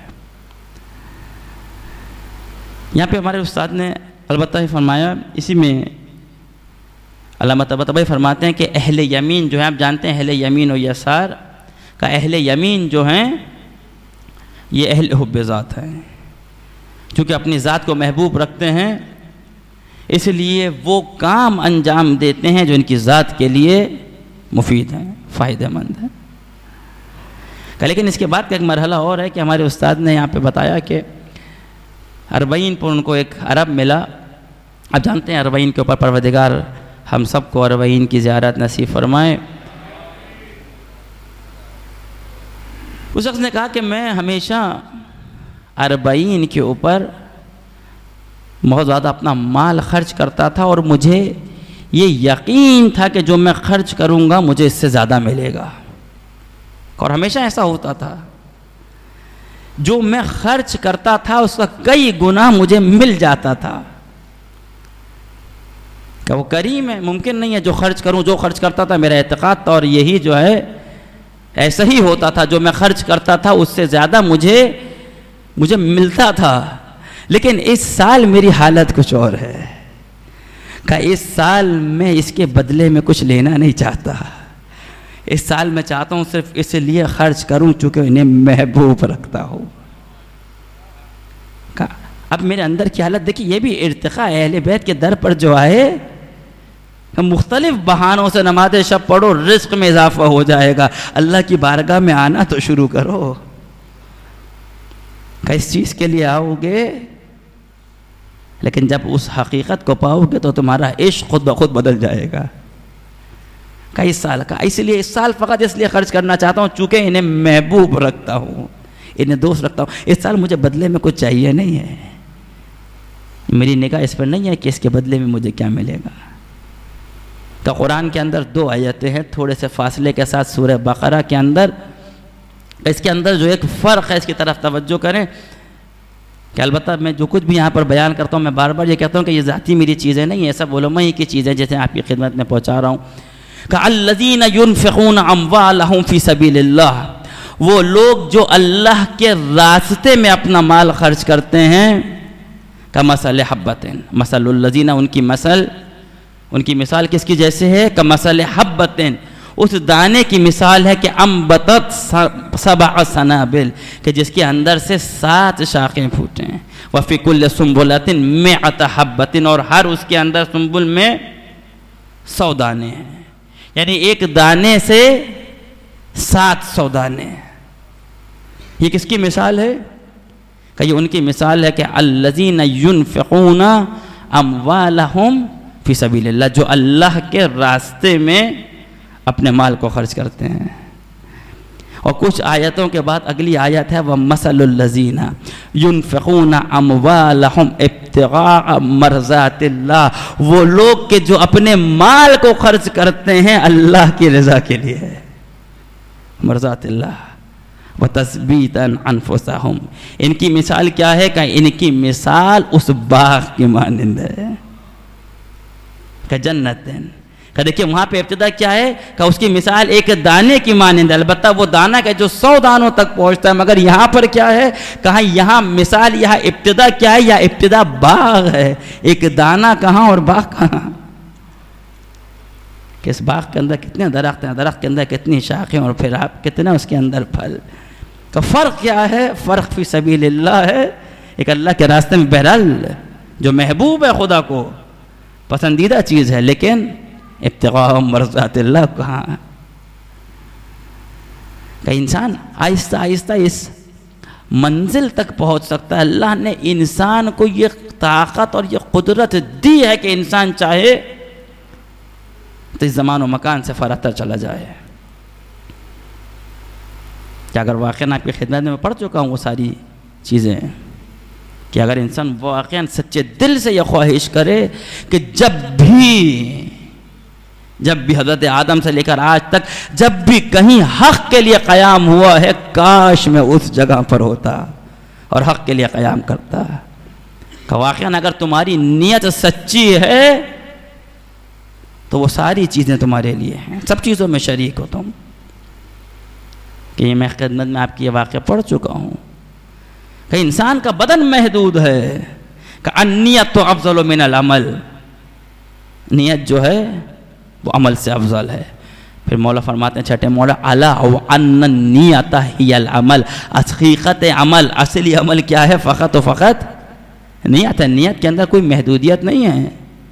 یہاں پہ ہمارے استاد نے البتہ ہی فرمایا، اسی میں علامہ طباطبائی فرماتے ہیں کہ اہل یمین جو ہیں، آپ جانتے ہیں اہل یمین و یسار کا، اہل یمین جو ہیں یہ اہل حب ذات ہیں، چونکہ اپنی ذات کو محبوب رکھتے ہیں اس لیے وہ کام انجام دیتے ہیں جو ان کی ذات کے لیے مفید ہیں، فائدہ مند ہیں۔ لیکن اس کے بعد کا ایک مرحلہ اور ہے کہ ہمارے استاد نے یہاں پہ بتایا کہ اربعین پر ان کو ایک عرب ملا۔ آپ جانتے ہیں اربعین کے اوپر پروردگار ہم سب کو اربعین کی زیارت نصیب فرمائے۔ اس شخص نے کہا کہ میں ہمیشہ اربعین کے اوپر بہت زیادہ اپنا مال خرچ کرتا تھا اور مجھے یہ یقین تھا کہ جو میں خرچ کروں گا مجھے اس سے زیادہ ملے گا، اور ہمیشہ ایسا ہوتا تھا، جو میں خرچ کرتا تھا اس کا کئی گنا مجھے مل جاتا تھا۔ کہ وہ کریم ہے، ممکن نہیں ہے جو خرچ کروں، جو خرچ کرتا تھا میرا اعتقاد تھا اور یہی جو ہے ایسا ہی ہوتا تھا، جو میں خرچ کرتا تھا اس سے زیادہ مجھے مجھے ملتا تھا۔ لیکن اس سال میری حالت کچھ اور ہے کہ اس سال میں اس کے بدلے میں کچھ لینا نہیں چاہتا، اس سال میں چاہتا ہوں صرف اس لیے خرچ کروں چونکہ انہیں محبوب رکھتا ہوں۔ اب میرے اندر کی حالت دیکھیں، یہ بھی ارتقاء اہل بیت کے در پر جو آئے، مختلف بہانوں سے نماز شب پڑھو، رزق میں اضافہ ہو جائے گا، اللہ کی بارگاہ میں آنا تو شروع کرو۔ کہ اس چیز کے لیے آؤ گے، لیکن جب اس حقیقت کو پاؤ گے تو تمہارا عشق خود بخود بدل جائے گا۔ کہ اس سال کا اس لیے اس سال فقط اس لیے خرچ کرنا چاہتا ہوں چونکہ انہیں محبوب رکھتا ہوں، انہیں دوست رکھتا ہوں، اس سال مجھے بدلے میں کچھ چاہیے نہیں ہے، میری نگاہ اس پر نہیں ہے کہ اس کے بدلے میں مجھے کیا ملے گا۔ تو قرآن کے اندر دو آیتیں ہیں تھوڑے سے فاصلے کے ساتھ، سورہ بقرہ کے اندر، اس کے اندر جو ایک فرق ہے اس کی طرف توجہ کریں کہ البتہ میں جو کچھ بھی یہاں پر بیان کرتا ہوں میں بار بار یہ کہتا ہوں کہ یہ ذاتی میری چیزیں نہیں ہیں، سب علماء ہی کی چیزیں جیسے آپ کی خدمت میں پہنچا رہا ہوں۔ کہ الذین ينفقون اموالهم فی سبیل اللہ، وہ لوگ جو اللہ کے راستے میں اپنا مال خرچ کرتے ہیں، کمثل حبۃ، مثل الذین، ان کی مثل ان کی مثال کس کی جیسے ہے، کمثل حبۃ، اس دانے کی مثال ہے کہ انبتت سبع سنابل، کہ جس کے اندر سے سات شاخیں پھوٹیں، وفی کل سنبلۃ مئۃ حبۃ، اور ہر اس کے اندر سنبل میں سو دانے ہیں، یعنی ایک دانے سے سات سو دانے۔ یہ کس کی مثال ہے؟ کہ یہ ان کی مثال ہے کہ الذین ينفقون اموالهم فی سبیل اللہ، جو اللہ کے راستے میں اپنے مال کو خرچ کرتے ہیں۔ اور کچھ آیتوں کے بعد اگلی آیت ہے وَمَثَلُ الَّذِينَ يُنْفِقُونَ أَمْوَالَهُمْ ابْتِغَاءَ مَرْضَاتِ اللَّهِ، وہ لوگ کہ جو اپنے مال کو خرچ کرتے ہیں اللہ کی رضا کے لیے، مرضات اللہ، وَتَثْبِيتًا أَنفُسَهُمْ، ان کی مثال کیا ہے کہ ان کی مثال اس باغ کی مانند ہے کہ جنت، کہ دیکھیں وہاں پہ ابتدا کیا ہے کہ اس کی مثال ایک دانے کی مانند ہے، البتہ وہ دانہ کہ جو سو دانوں تک پہنچتا ہے، مگر یہاں پر کیا ہے، کہاں یہاں مثال، یہاں ابتدا کیا ہے، یا ابتدا باغ ہے، ایک دانہ کہاں اور باغ کہاں، کہ اس باغ کے اندر کتنے درخت ہیں، درخت کے اندر کتنی شاخیں، اور پھر آپ کتنا اس کے اندر پھل، کا فرق کیا ہے، فرق فی سبیل اللہ ہے، ایک اللہ کے راستے میں بہرحال جو محبوب ہے خدا کو پسندیدہ چیز ہے، لیکن ابتغاء مرضات اللہ کہاں، کہ انسان آہستہ آہستہ اس منزل تک پہنچ سکتا ہے۔ اللہ نے انسان کو یہ طاقت اور یہ قدرت دی ہے کہ انسان چاہے تو اس زمان و مکان سے فراتر چلا جائے، کہ اگر واقعاً آپ کی خدمت میں پڑھ چکا ہوں وہ ساری چیزیں، کہ اگر انسان واقعاً سچے دل سے یہ خواہش کرے کہ جب بھی جب بھی حضرت آدم سے لے کر آج تک جب بھی کہیں حق کے لیے قیام ہوا ہے، کاش میں اس جگہ پر ہوتا اور حق کے لیے قیام کرتا، کہ واقعاً اگر تمہاری نیت سچی ہے تو وہ ساری چیزیں تمہارے لیے ہیں، سب چیزوں میں شریک ہو تم، کہ یہ میں خدمت میں آپ کی یہ واقعہ پڑھ چکا ہوں کہ انسان کا بدن محدود ہے، کہ النیت تو افضل من العمل، نیت جو ہے وہ عمل سے افضل ہے۔ پھر مولا فرماتے ہیں چھٹے مولا الا وان النیت ہی العمل، حقیقت عمل، اصلی عمل کیا ہے، فقط و فقط نیت ہے، نیت کے اندر کوئی محدودیت نہیں ہے،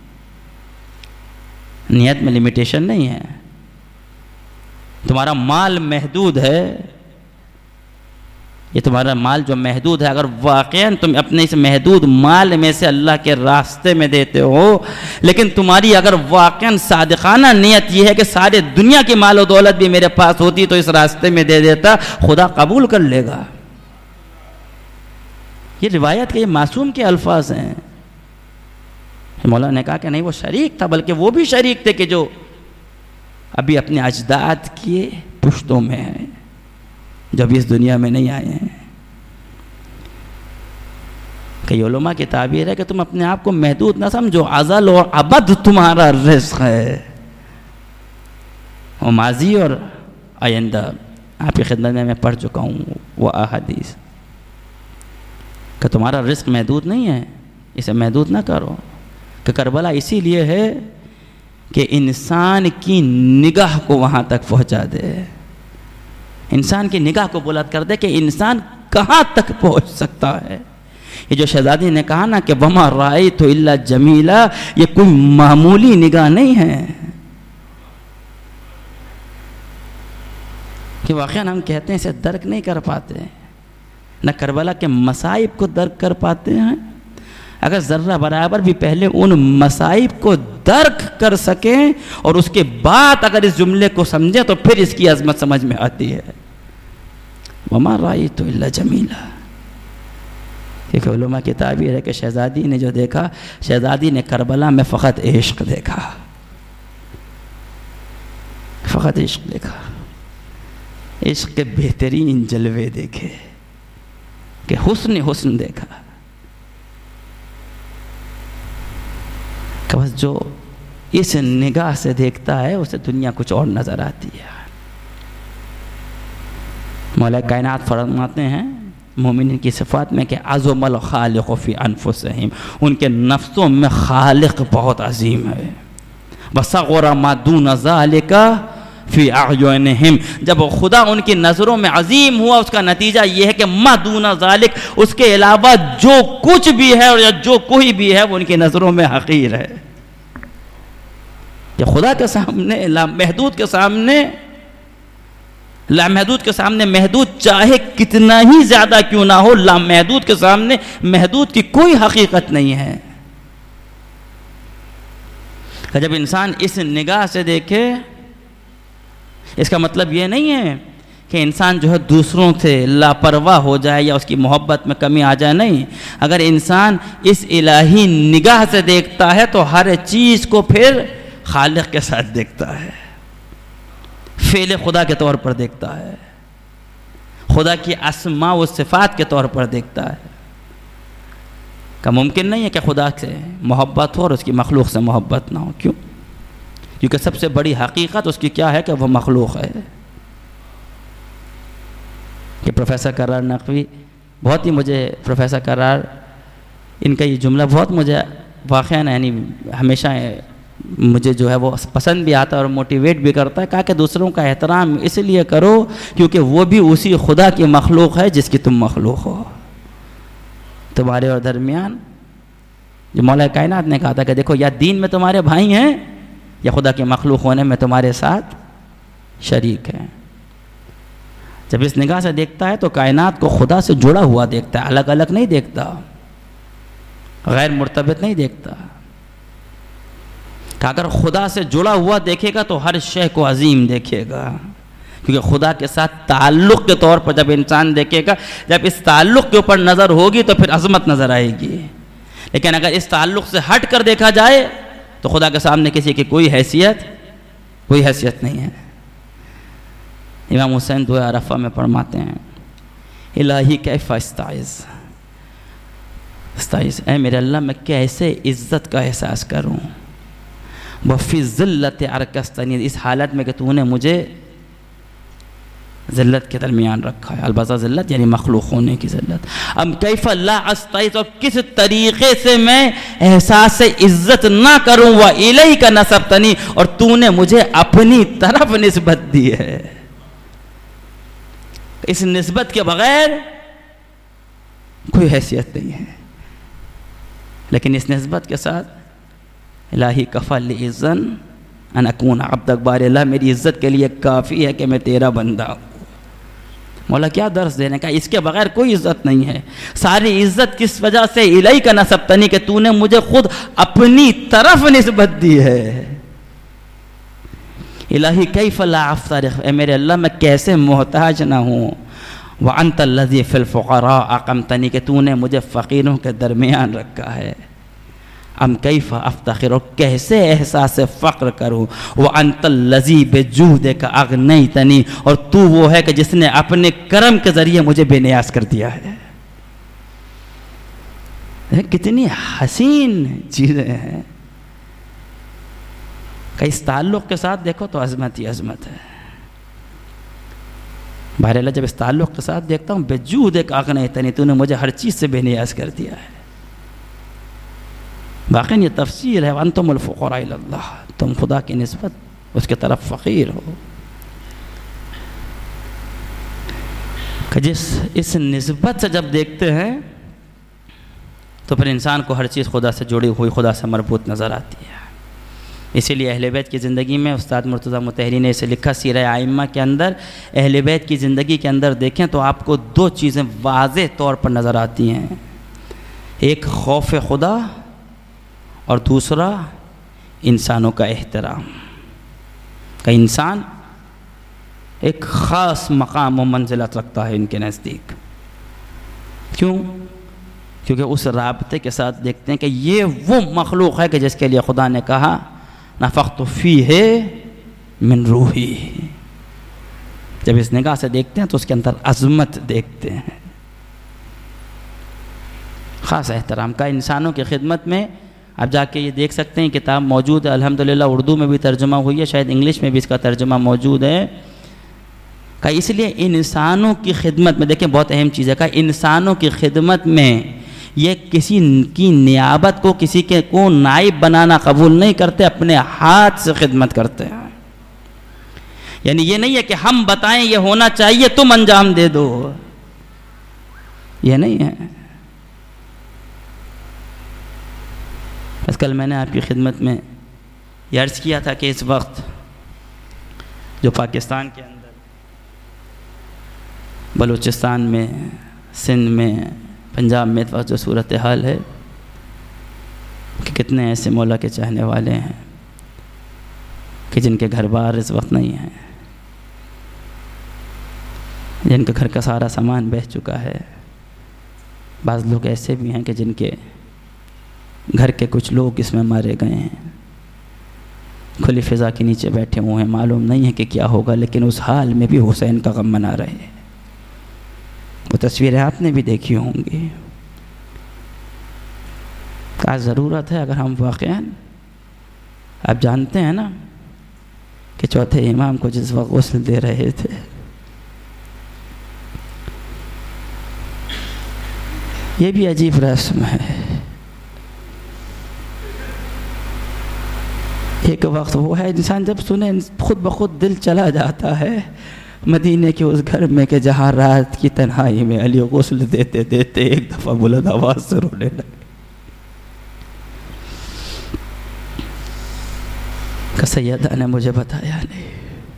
نیت میں لمیٹیشن نہیں ہے، تمہارا مال محدود ہے یہ تمہارا مال جو محدود ہے، اگر واقعاً تم اپنے اس محدود مال میں سے اللہ کے راستے میں دیتے ہو، لیکن تمہاری اگر واقعاً صادقانہ نیت یہ ہے کہ سارے دنیا کی مال و دولت بھی میرے پاس ہوتی تو اس راستے میں دے دیتا، خدا قبول کر لے گا۔ یہ روایت کے، یہ معصوم کے الفاظ ہیں۔ مولا نے کہا کہ نہیں، وہ شریک تھا، بلکہ وہ بھی شریک تھے کہ جو ابھی اپنے اجداد کے پشتوں میں ہیں، جو ابھی اس دنیا میں نہیں آئے ہیں۔ کئی علماء کی تعبیر ہے کہ تم اپنے آپ کو محدود نہ سمجھو، ازل اور ابد تمہارا رزق ہے۔ وہ ماضی اور آئندہ آپ کی خدمت میں میں پڑھ چکا ہوں وہ احادیث کہ تمہارا رزق محدود نہیں ہے، اسے محدود نہ کرو۔ کہ کربلا اسی لیے ہے کہ انسان کی نگاہ کو وہاں تک پہنچا دے، انسان کی نگاہ کو بلند کر دے کہ انسان کہاں تک پہنچ سکتا ہے۔ یہ جو شہزادی نے کہا نا کہ وما رأیت الا جمیلا، یہ کوئی معمولی نگاہ نہیں ہے کہ واقعاً ہم کہتے ہیں اسے درک نہیں کر پاتے، نہ کربلا کے مصائب کو درک کر پاتے ہیں۔ اگر ذرہ برابر بھی پہلے ان مصائب کو درک کر سکیں اور اس کے بعد اگر اس جملے کو سمجھیں تو پھر اس کی عظمت سمجھ میں آتی ہے۔ وما رأیت الا جمیلا، ایک علماء کی تعبیر ہے کہ شہزادی نے جو دیکھا، شہزادی نے کربلا میں فقط عشق دیکھا، فقط عشق دیکھا، عشق کے بہترین جلوے دیکھے، کہ حسن حسن دیکھا، کہ بس جو اس نگاہ سے دیکھتا ہے اسے دنیا کچھ اور نظر آتی ہے۔ مولا کائنات فرماتے ہیں مومنین کی صفات میں کہ عظم الخالق فی انفسہم، ان کے نفسوں میں خالق بہت عظیم ہے۔ وصغر ما دون ذالک فی اعینہم، جب خدا ان کی نظروں میں عظیم ہوا اس کا نتیجہ یہ ہے کہ ما دون ذالک، اس کے علاوہ جو کچھ بھی ہے اور جو کوئی بھی ہے وہ ان کی نظروں میں حقیر ہے۔ کہ خدا کے سامنے، لامحدود کے سامنے، لامحدود کے سامنے محدود چاہے کتنا ہی زیادہ کیوں نہ ہو، لامحدود کے سامنے محدود کی کوئی حقیقت نہیں ہے۔ کہ جب انسان اس نگاہ سے دیکھے، اس کا مطلب یہ نہیں ہے کہ انسان جو ہے دوسروں سے لاپرواہ ہو جائے یا اس کی محبت میں کمی آ جائے، نہیں۔ اگر انسان اس الہی نگاہ سے دیکھتا ہے تو ہر چیز کو پھر خالق کے ساتھ دیکھتا ہے، فعل خدا کے طور پر دیکھتا ہے، خدا کی اسماء و صفات کے طور پر دیکھتا ہے۔ کہ ممکن نہیں ہے کہ خدا سے محبت ہو اور اس کی مخلوق سے محبت نہ ہو، کیوں؟ کیونکہ سب سے بڑی حقیقت اس کی کیا ہے کہ وہ مخلوق ہے۔ کہ پروفیسر کرار نقوی، بہت ہی مجھے پروفیسر کرار، ان کا یہ جملہ بہت مجھے واقعاً یعنی ہمیشہ مجھے جو ہے وہ پسند بھی آتا ہے اور موٹیویٹ بھی کرتا ہے۔ کہا کہ دوسروں کا احترام اس لیے کرو کیونکہ وہ بھی اسی خدا کی مخلوق ہے جس کی تم مخلوق ہو۔ تمہارے اور درمیان جو مولا کائنات نے کہا تھا کہ دیکھو یا دین میں تمہارے بھائی ہیں یا خدا کے مخلوق ہونے میں تمہارے ساتھ شریک ہیں۔ جب اس نگاہ سے دیکھتا ہے تو کائنات کو خدا سے جڑا ہوا دیکھتا ہے، الگ الگ نہیں دیکھتا، غیر مرتبط نہیں دیکھتا۔ کہ اگر خدا سے جڑا ہوا دیکھے گا تو ہر شے کو عظیم دیکھے گا، کیونکہ خدا کے ساتھ تعلق کے طور پر جب انسان دیکھے گا، جب اس تعلق کے اوپر نظر ہوگی تو پھر عظمت نظر آئے گی۔ لیکن اگر اس تعلق سے ہٹ کر دیکھا جائے تو خدا کے سامنے کسی کی کوئی حیثیت کوئی حیثیت نہیں ہے۔ امام حسین دعا عرفہ میں فرماتے ہیں، الہی کیف استعذ، استعذ، اے میرے اللہ میں کیسے عزت کا احساس کروں، وفی ذلت ارکستنی، اس حالت میں کہ تو نے مجھے ذلت کے درمیان رکھا ہے۔ البتہ ذلت یعنی مخلوق ہونے کی ذلت۔ اب کیف لا استعذ، اور کس طریقے سے میں احساس عزت نہ کروں، وَإِلَيْكَ نَسَبْتَنِي، اور تو نے مجھے اپنی طرف نسبت دی ہے۔ اس نسبت کے بغیر کوئی حیثیت نہیں ہے، لیکن اس نسبت کے ساتھ الہی کفا لی اذن ان اکون عبدک، بار اللہ میری عزت کے لیے کافی ہے کہ میں تیرا بندہ ہوں۔ مولا کیا درس دینے کا، اس کے بغیر کوئی عزت نہیں ہے. ساری عزت کس وجہ سے، الیک نسبتنی، کہ تو نے مجھے خود اپنی طرف نسبت دی ہے. الہی کیف لا افترق، اے میرے اللہ میں کیسے محتاج نہ ہوں. وانت الذی فی الفقراء اقمتنی، کہ تو نے مجھے فقیروں کے درمیان رکھا ہے. ام کیف افتخر، کیسے احساس فخر کروں. وانت الذی بجودک اغنیتنی، اور تو وہ ہے کہ جس نے اپنے کرم کے ذریعے مجھے بے نیاز کر دیا ہے. کتنی حسین چیزیں ہیں کہ اس تعلق کے ساتھ دیکھو تو عظمت ہی عظمت ہے. بہرحال جب اس تعلق کے ساتھ دیکھتا ہوں، بجودک اغنیتنی، تو نے مجھے ہر چیز سے بے نیاز کر دیا ہے. باقی یہ تفسیر ہے، وانتم الفقراء الی اللہ، تم خدا کی نسبت اس کے طرف فقیر ہو. کہ جس اس نسبت سے جب دیکھتے ہیں تو پھر انسان کو ہر چیز خدا سے جڑی ہوئی، خدا سے مربوط نظر آتی ہے. اسی لیے اہل بیت کی زندگی میں استاد مرتضیٰ مطہری نے اسے لکھا سیرہ ائمہ کے اندر، اہل بیت کی زندگی کے اندر دیکھیں تو آپ کو دو چیزیں واضح طور پر نظر آتی ہیں. ایک خوف خدا، اور دوسرا انسانوں کا احترام. کہ انسان ایک خاص مقام و منزلت رکھتا ہے ان کے نزدیک. کیوں؟ کیونکہ اس رابطے کے ساتھ دیکھتے ہیں کہ یہ وہ مخلوق ہے کہ جس کے لیے خدا نے کہا نفخت فیہ من روحی. جب اس نگاہ سے دیکھتے ہیں تو اس کے اندر عظمت دیکھتے ہیں، خاص احترام کا. انسانوں کی خدمت میں آپ جا کے یہ دیکھ سکتے ہیں، کتاب موجود ہے الحمدللہ، اردو میں بھی ترجمہ ہوئی ہے، شاید انگلش میں بھی اس کا ترجمہ موجود ہے. کہ اس لیے انسانوں کی خدمت میں دیکھیں بہت اہم چیز ہے کہ انسانوں کی خدمت میں یہ کسی کی نیابت کو، کسی کے کو نائب بنانا قبول نہیں کرتے، اپنے ہاتھ سے خدمت کرتے ہیں. یعنی یہ نہیں ہے کہ ہم بتائیں یہ ہونا چاہیے تم انجام دے دو، یہ نہیں ہے. بس کل میں نے آپ کی خدمت میں یہ عرض کیا تھا کہ اس وقت جو پاکستان کے اندر بلوچستان میں، سندھ میں، پنجاب میں اس وقت جو صورتحال ہے کہ کتنے ایسے مولا کے چاہنے والے ہیں کہ جن کے گھر بار اس وقت نہیں ہیں، جن کے گھر کا سارا سامان بہہ چکا ہے. بعض لوگ ایسے بھی ہیں کہ جن کے گھر کے کچھ لوگ اس میں مارے گئے ہیں، کھلی فضا کے نیچے بیٹھے ہوئے ہیں، معلوم نہیں ہے کہ کیا ہوگا، لیکن اس حال میں بھی حسین کا غم منا رہے ہیں. وہ تصویریں آپ نے بھی دیکھی ہوں گی. کیا ضرورت ہے اگر ہم واقعاً، آپ جانتے ہیں نا کہ چوتھے امام کو جس وقت غسل دے رہے تھے، یہ بھی عجیب رسم ہے. ایک وقت وہ ہے انسان جب سنے خود بخود دل چلا جاتا ہے مدینے کے اس گھر میں کہ جہاں رات کی تنہائی میں علی غسل دیتے دیتے ایک دفعہ بلند آواز سے رونے لگے. کہ سیدہ نے مجھے بتایا نہیں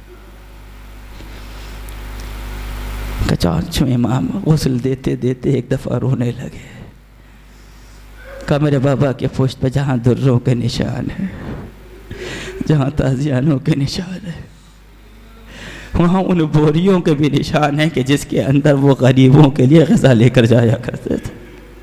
کہ چارچوں امام غسل دیتے دیتے ایک دفعہ رونے لگے. کہ میرے بابا کے پشت پہ جہاں دروں کے نشان ہیں، جہاں تازیانوں کے نشان ہیں، وہاں ان بوریوں کے بھی نشان ہیں کہ جس کے اندر وہ غریبوں کے لیے غذا لے کر جایا کرتے تھے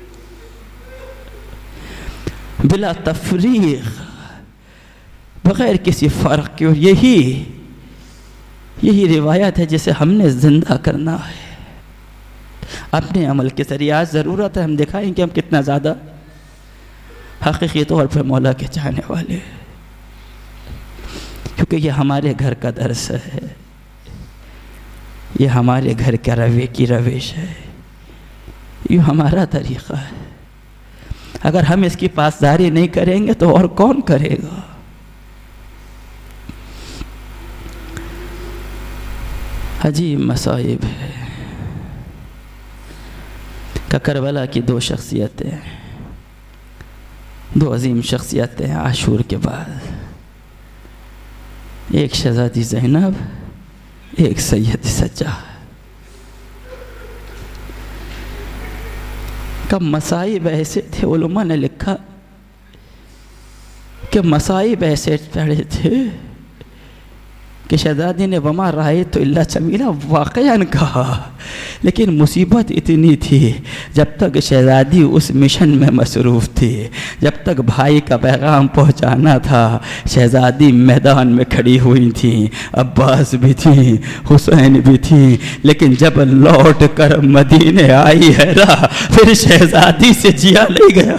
بلا تفریق، بغیر کسی فرق کے. اور یہی یہی روایت ہے جسے ہم نے زندہ کرنا ہے اپنے عمل کے ذریعے. آج ضرورت ہے ہم دکھائیں کہ ہم کتنا زیادہ حقیقی طور پر مولا کے چاہنے والے، کیونکہ یہ ہمارے گھر کا درس ہے، یہ ہمارے گھر کا روے کی روش ہے، یہ ہمارا طریقہ ہے. اگر ہم اس کی پاسداری نہیں کریں گے تو اور کون کرے گا؟ عجیب مصائب ہے کہ کربلا کی دو شخصیتیں، دو عظیم شخصیتیں عاشور کے بعد، ایک شہزادی زینب، ایک سید سجاد. کہ مصائب ایسے تھے، علماء نے لکھا کہ مصائب ایسے پڑے تھے کہ شہزادی نے وما رأیت الا جمیلا واقعاً کہا، لیکن مصیبت اتنی تھی جب تک شہزادی اس مشن میں مصروف تھی، جب تک بھائی کا پیغام پہنچانا تھا، شہزادی میدان میں کھڑی ہوئی تھیں، عباس بھی تھیں، حسین بھی تھیں، لیکن جب لوٹ کر مدینے آئی ہے نا، پھر شہزادی سے جیا نہیں گیا۔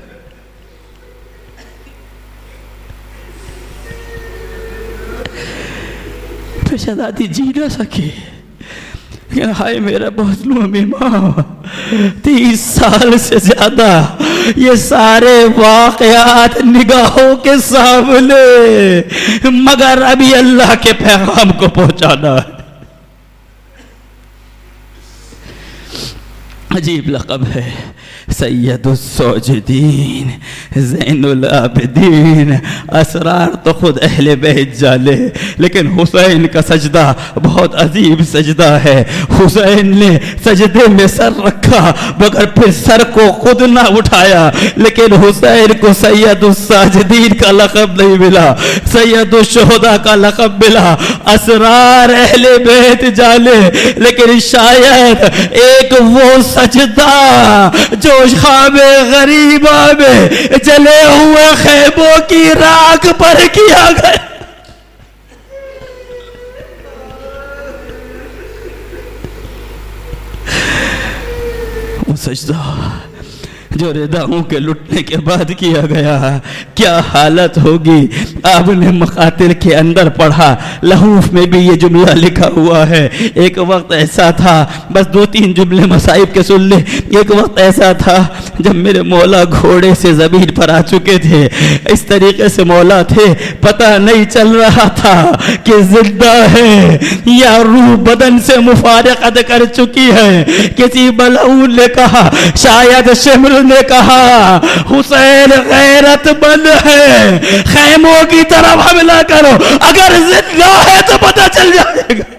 شہزادی جی نہ سکی، لیکن ہائے میرا مظلوم امام، تیس سال سے زیادہ یہ سارے واقعات نگاہوں کے سامنے، مگر ابھی اللہ کے پیغام کو پہنچانا ہے۔ عجیب لقب ہے، سید الساجدین، زین العابدین، اسرار تو خود اہل بیت جالے، لیکن حسین کا سجدہ بہت عجیب سجدہ ہے۔ حسین نے سجدے میں سر رکھا مگر پھر سر کو خود نہ اٹھایا، لیکن حسین کو سید الساجدین کا لقب نہیں ملا، سید الشہداء کا لقب ملا۔ اسرار اہل بیت جالے، لیکن شاید ایک وہ سجدہ جو خواب غریبہ میں جلے ہوئے خیموں کی راکھ پر کیا گیا، وہ سجدہ جو رداؤں کے لٹنے کے بعد کیا گیا، کیا حالت ہوگی۔ آپ نے مقاتل کے اندر پڑھا، لحوف میں بھی یہ جملہ لکھا ہوا ہے، ایک وقت ایسا تھا، بس دو تین جملے مصائب کے سن لے، ایک وقت ایسا تھا جب میرے مولا گھوڑے سے زمین پر آ چکے تھے، اس طریقے سے مولا تھے، پتہ نہیں چل رہا تھا کہ زندہ ہے یا روح بدن سے مفارقت کر چکی ہے۔ کسی ملعون نے کہا، شاید شمر نے کہا، حسین غیرت مند ہے، خیموں کی طرف حملہ کرو، اگر زندہ ہے تو پتہ چل جائے گا۔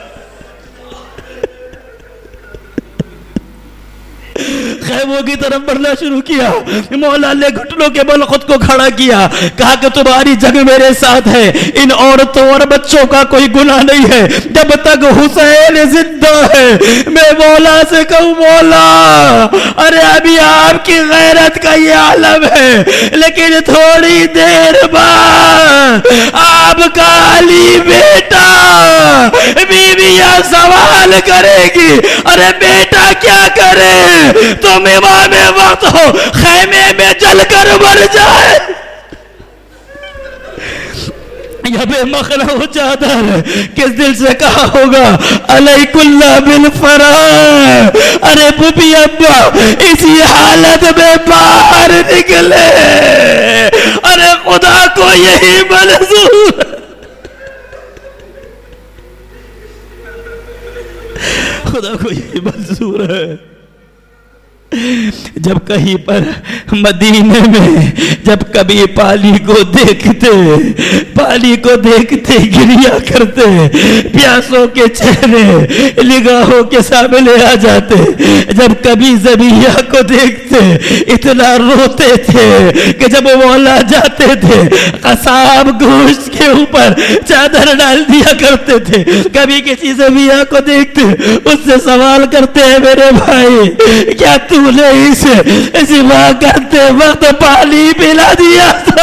خیموں کی طرف بڑھنا شروع کیا، مولا نے گھٹنوں کے بل خود کو کھڑا کیا، کہا کہ تمہاری جنگ میرے ساتھ ہے، ان عورتوں اور بچوں کا کوئی گناہ نہیں ہے، جب تک حسین زندہ ہے میں مولا سے کہوں، مولا ارے ابھی آپ کی غیرت کا یہ عالم ہے، لیکن تھوڑی دیر بعد آپ کا علی بیٹا بیویاں سوال کرے گی، ارے بیٹا کیا کرے، تم امام وقت ہو، خیمے میں جل کر مر جائے یا بے مخنہ ہو چادر، کس دل سے کہا ہوگا علیک اللہ بالفرار، ارے بوبی ابا اسی حالت میں باہر نکلے، ارے خدا کو یہی منظور، خدا کو یہی منظور ہے۔ جب کہیں پر مدینے میں جب کبھی پالی کو دیکھتے پالی کو دیکھتے گریا کرتے، پیاسوں کے چہرے نگاہوں کے سامنے آ جاتے، جب کبھی زبیہ کو دیکھتے اتنا روتے تھے کہ جب مولا جاتے تھے قصاب گوشت کے اوپر چادر ڈال دیا کرتے تھے، کبھی کسی زبیہ کو دیکھتے اس سے سوال کرتے ہیں، میرے بھائی کیا تو نے اسے سوا کرتے وقت پانی پلا دیا تھا؟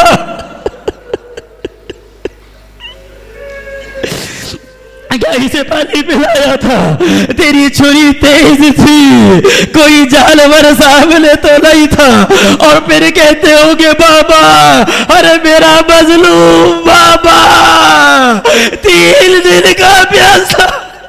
کیا اسے پانی پلایا تھا؟ تیری چھری تیز تھی، کوئی جانور سامنے تو نہیں تھا، اور پھر کہتے ہو گے بابا ارے میرا مظلوم بابا تین دن کا پیاسا۔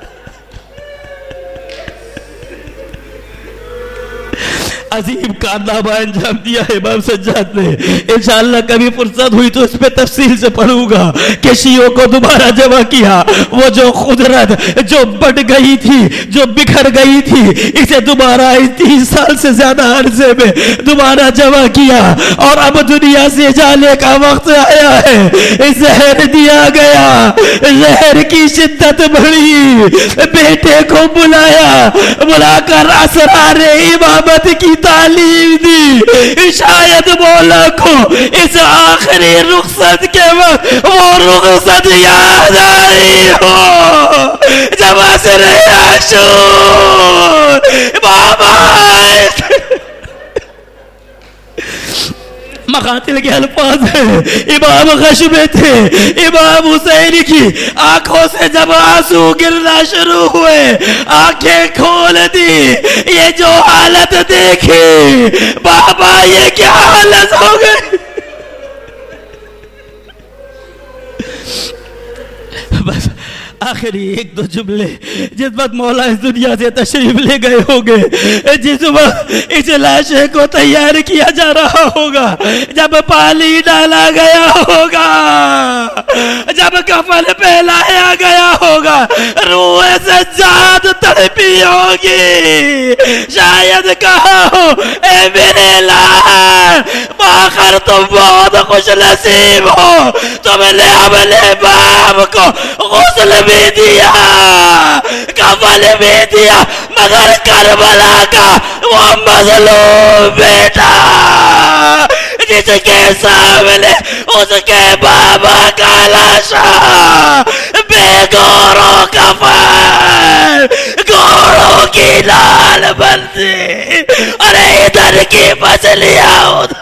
عظیم کارنامہ انجام دیا ہے امام سجاد نے، انشاءاللہ کبھی فرصت ہوئی تو اس پہ تفصیل سے پڑھوں گا کہ شیعوں کو دوبارہ جمع کیا، وہ جو قدرت جو بڑھ گئی تھی، جو بکھر گئی تھی، اسے دوبارہ تیس سال سے زیادہ عرصے میں دوبارہ جمع کیا، اور اب دنیا سے جانے کا وقت آیا ہے، زہر دیا گیا، زہر کی شدت بڑھی، بیٹے کو بلایا، بلا کر اسرار امامت کی تعلیم دی، شاید مولا کو اس آخری رخصت کے وقت وہ رخصت یاد آئی ہو جب عصر عاشور بابا مقاتل کے الفاظ ہیں، امام خشبے تھے، امام حسین کی آنکھوں سے جب آنسو گرنا شروع ہوئے، آنکھیں کھول دی، یہ جو حالت دیکھی، بابا یہ کیا حالت ہو گئی؟ بس آخری ایک دو جملے، جس وقت مولا اس دنیا سے تشریف لے گئے ہوں گے، جس وقت اس لاشے کو تیار کیا جا رہا ہوگا، جب پانی ڈالا گیا ہوگا، جب کفن پہلایا گیا ہوگا، روح سجاد تڑپی ہوگی، شاید کہا ہو اے میرے لال باخر تم بہت خوش نصیب ہو، تم نے اپنے باپ کو غسل بھی دیا، کفن بھی دیا، مگر کربلا کا وہ مظلوم بیٹا جس کے سامنے اس کے بابا کا لاشا بے گوروں کفن، گوروں کی لال بندی، اور ادھر کی مچھلیاں ادھر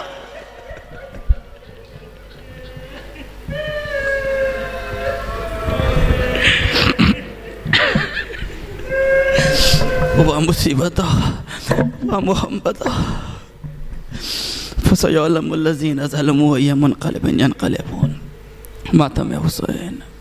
ومصیبتا ومحمدا فسيعلم الذين ظلموا أي منقلب ينقلبون. ماتم حسین.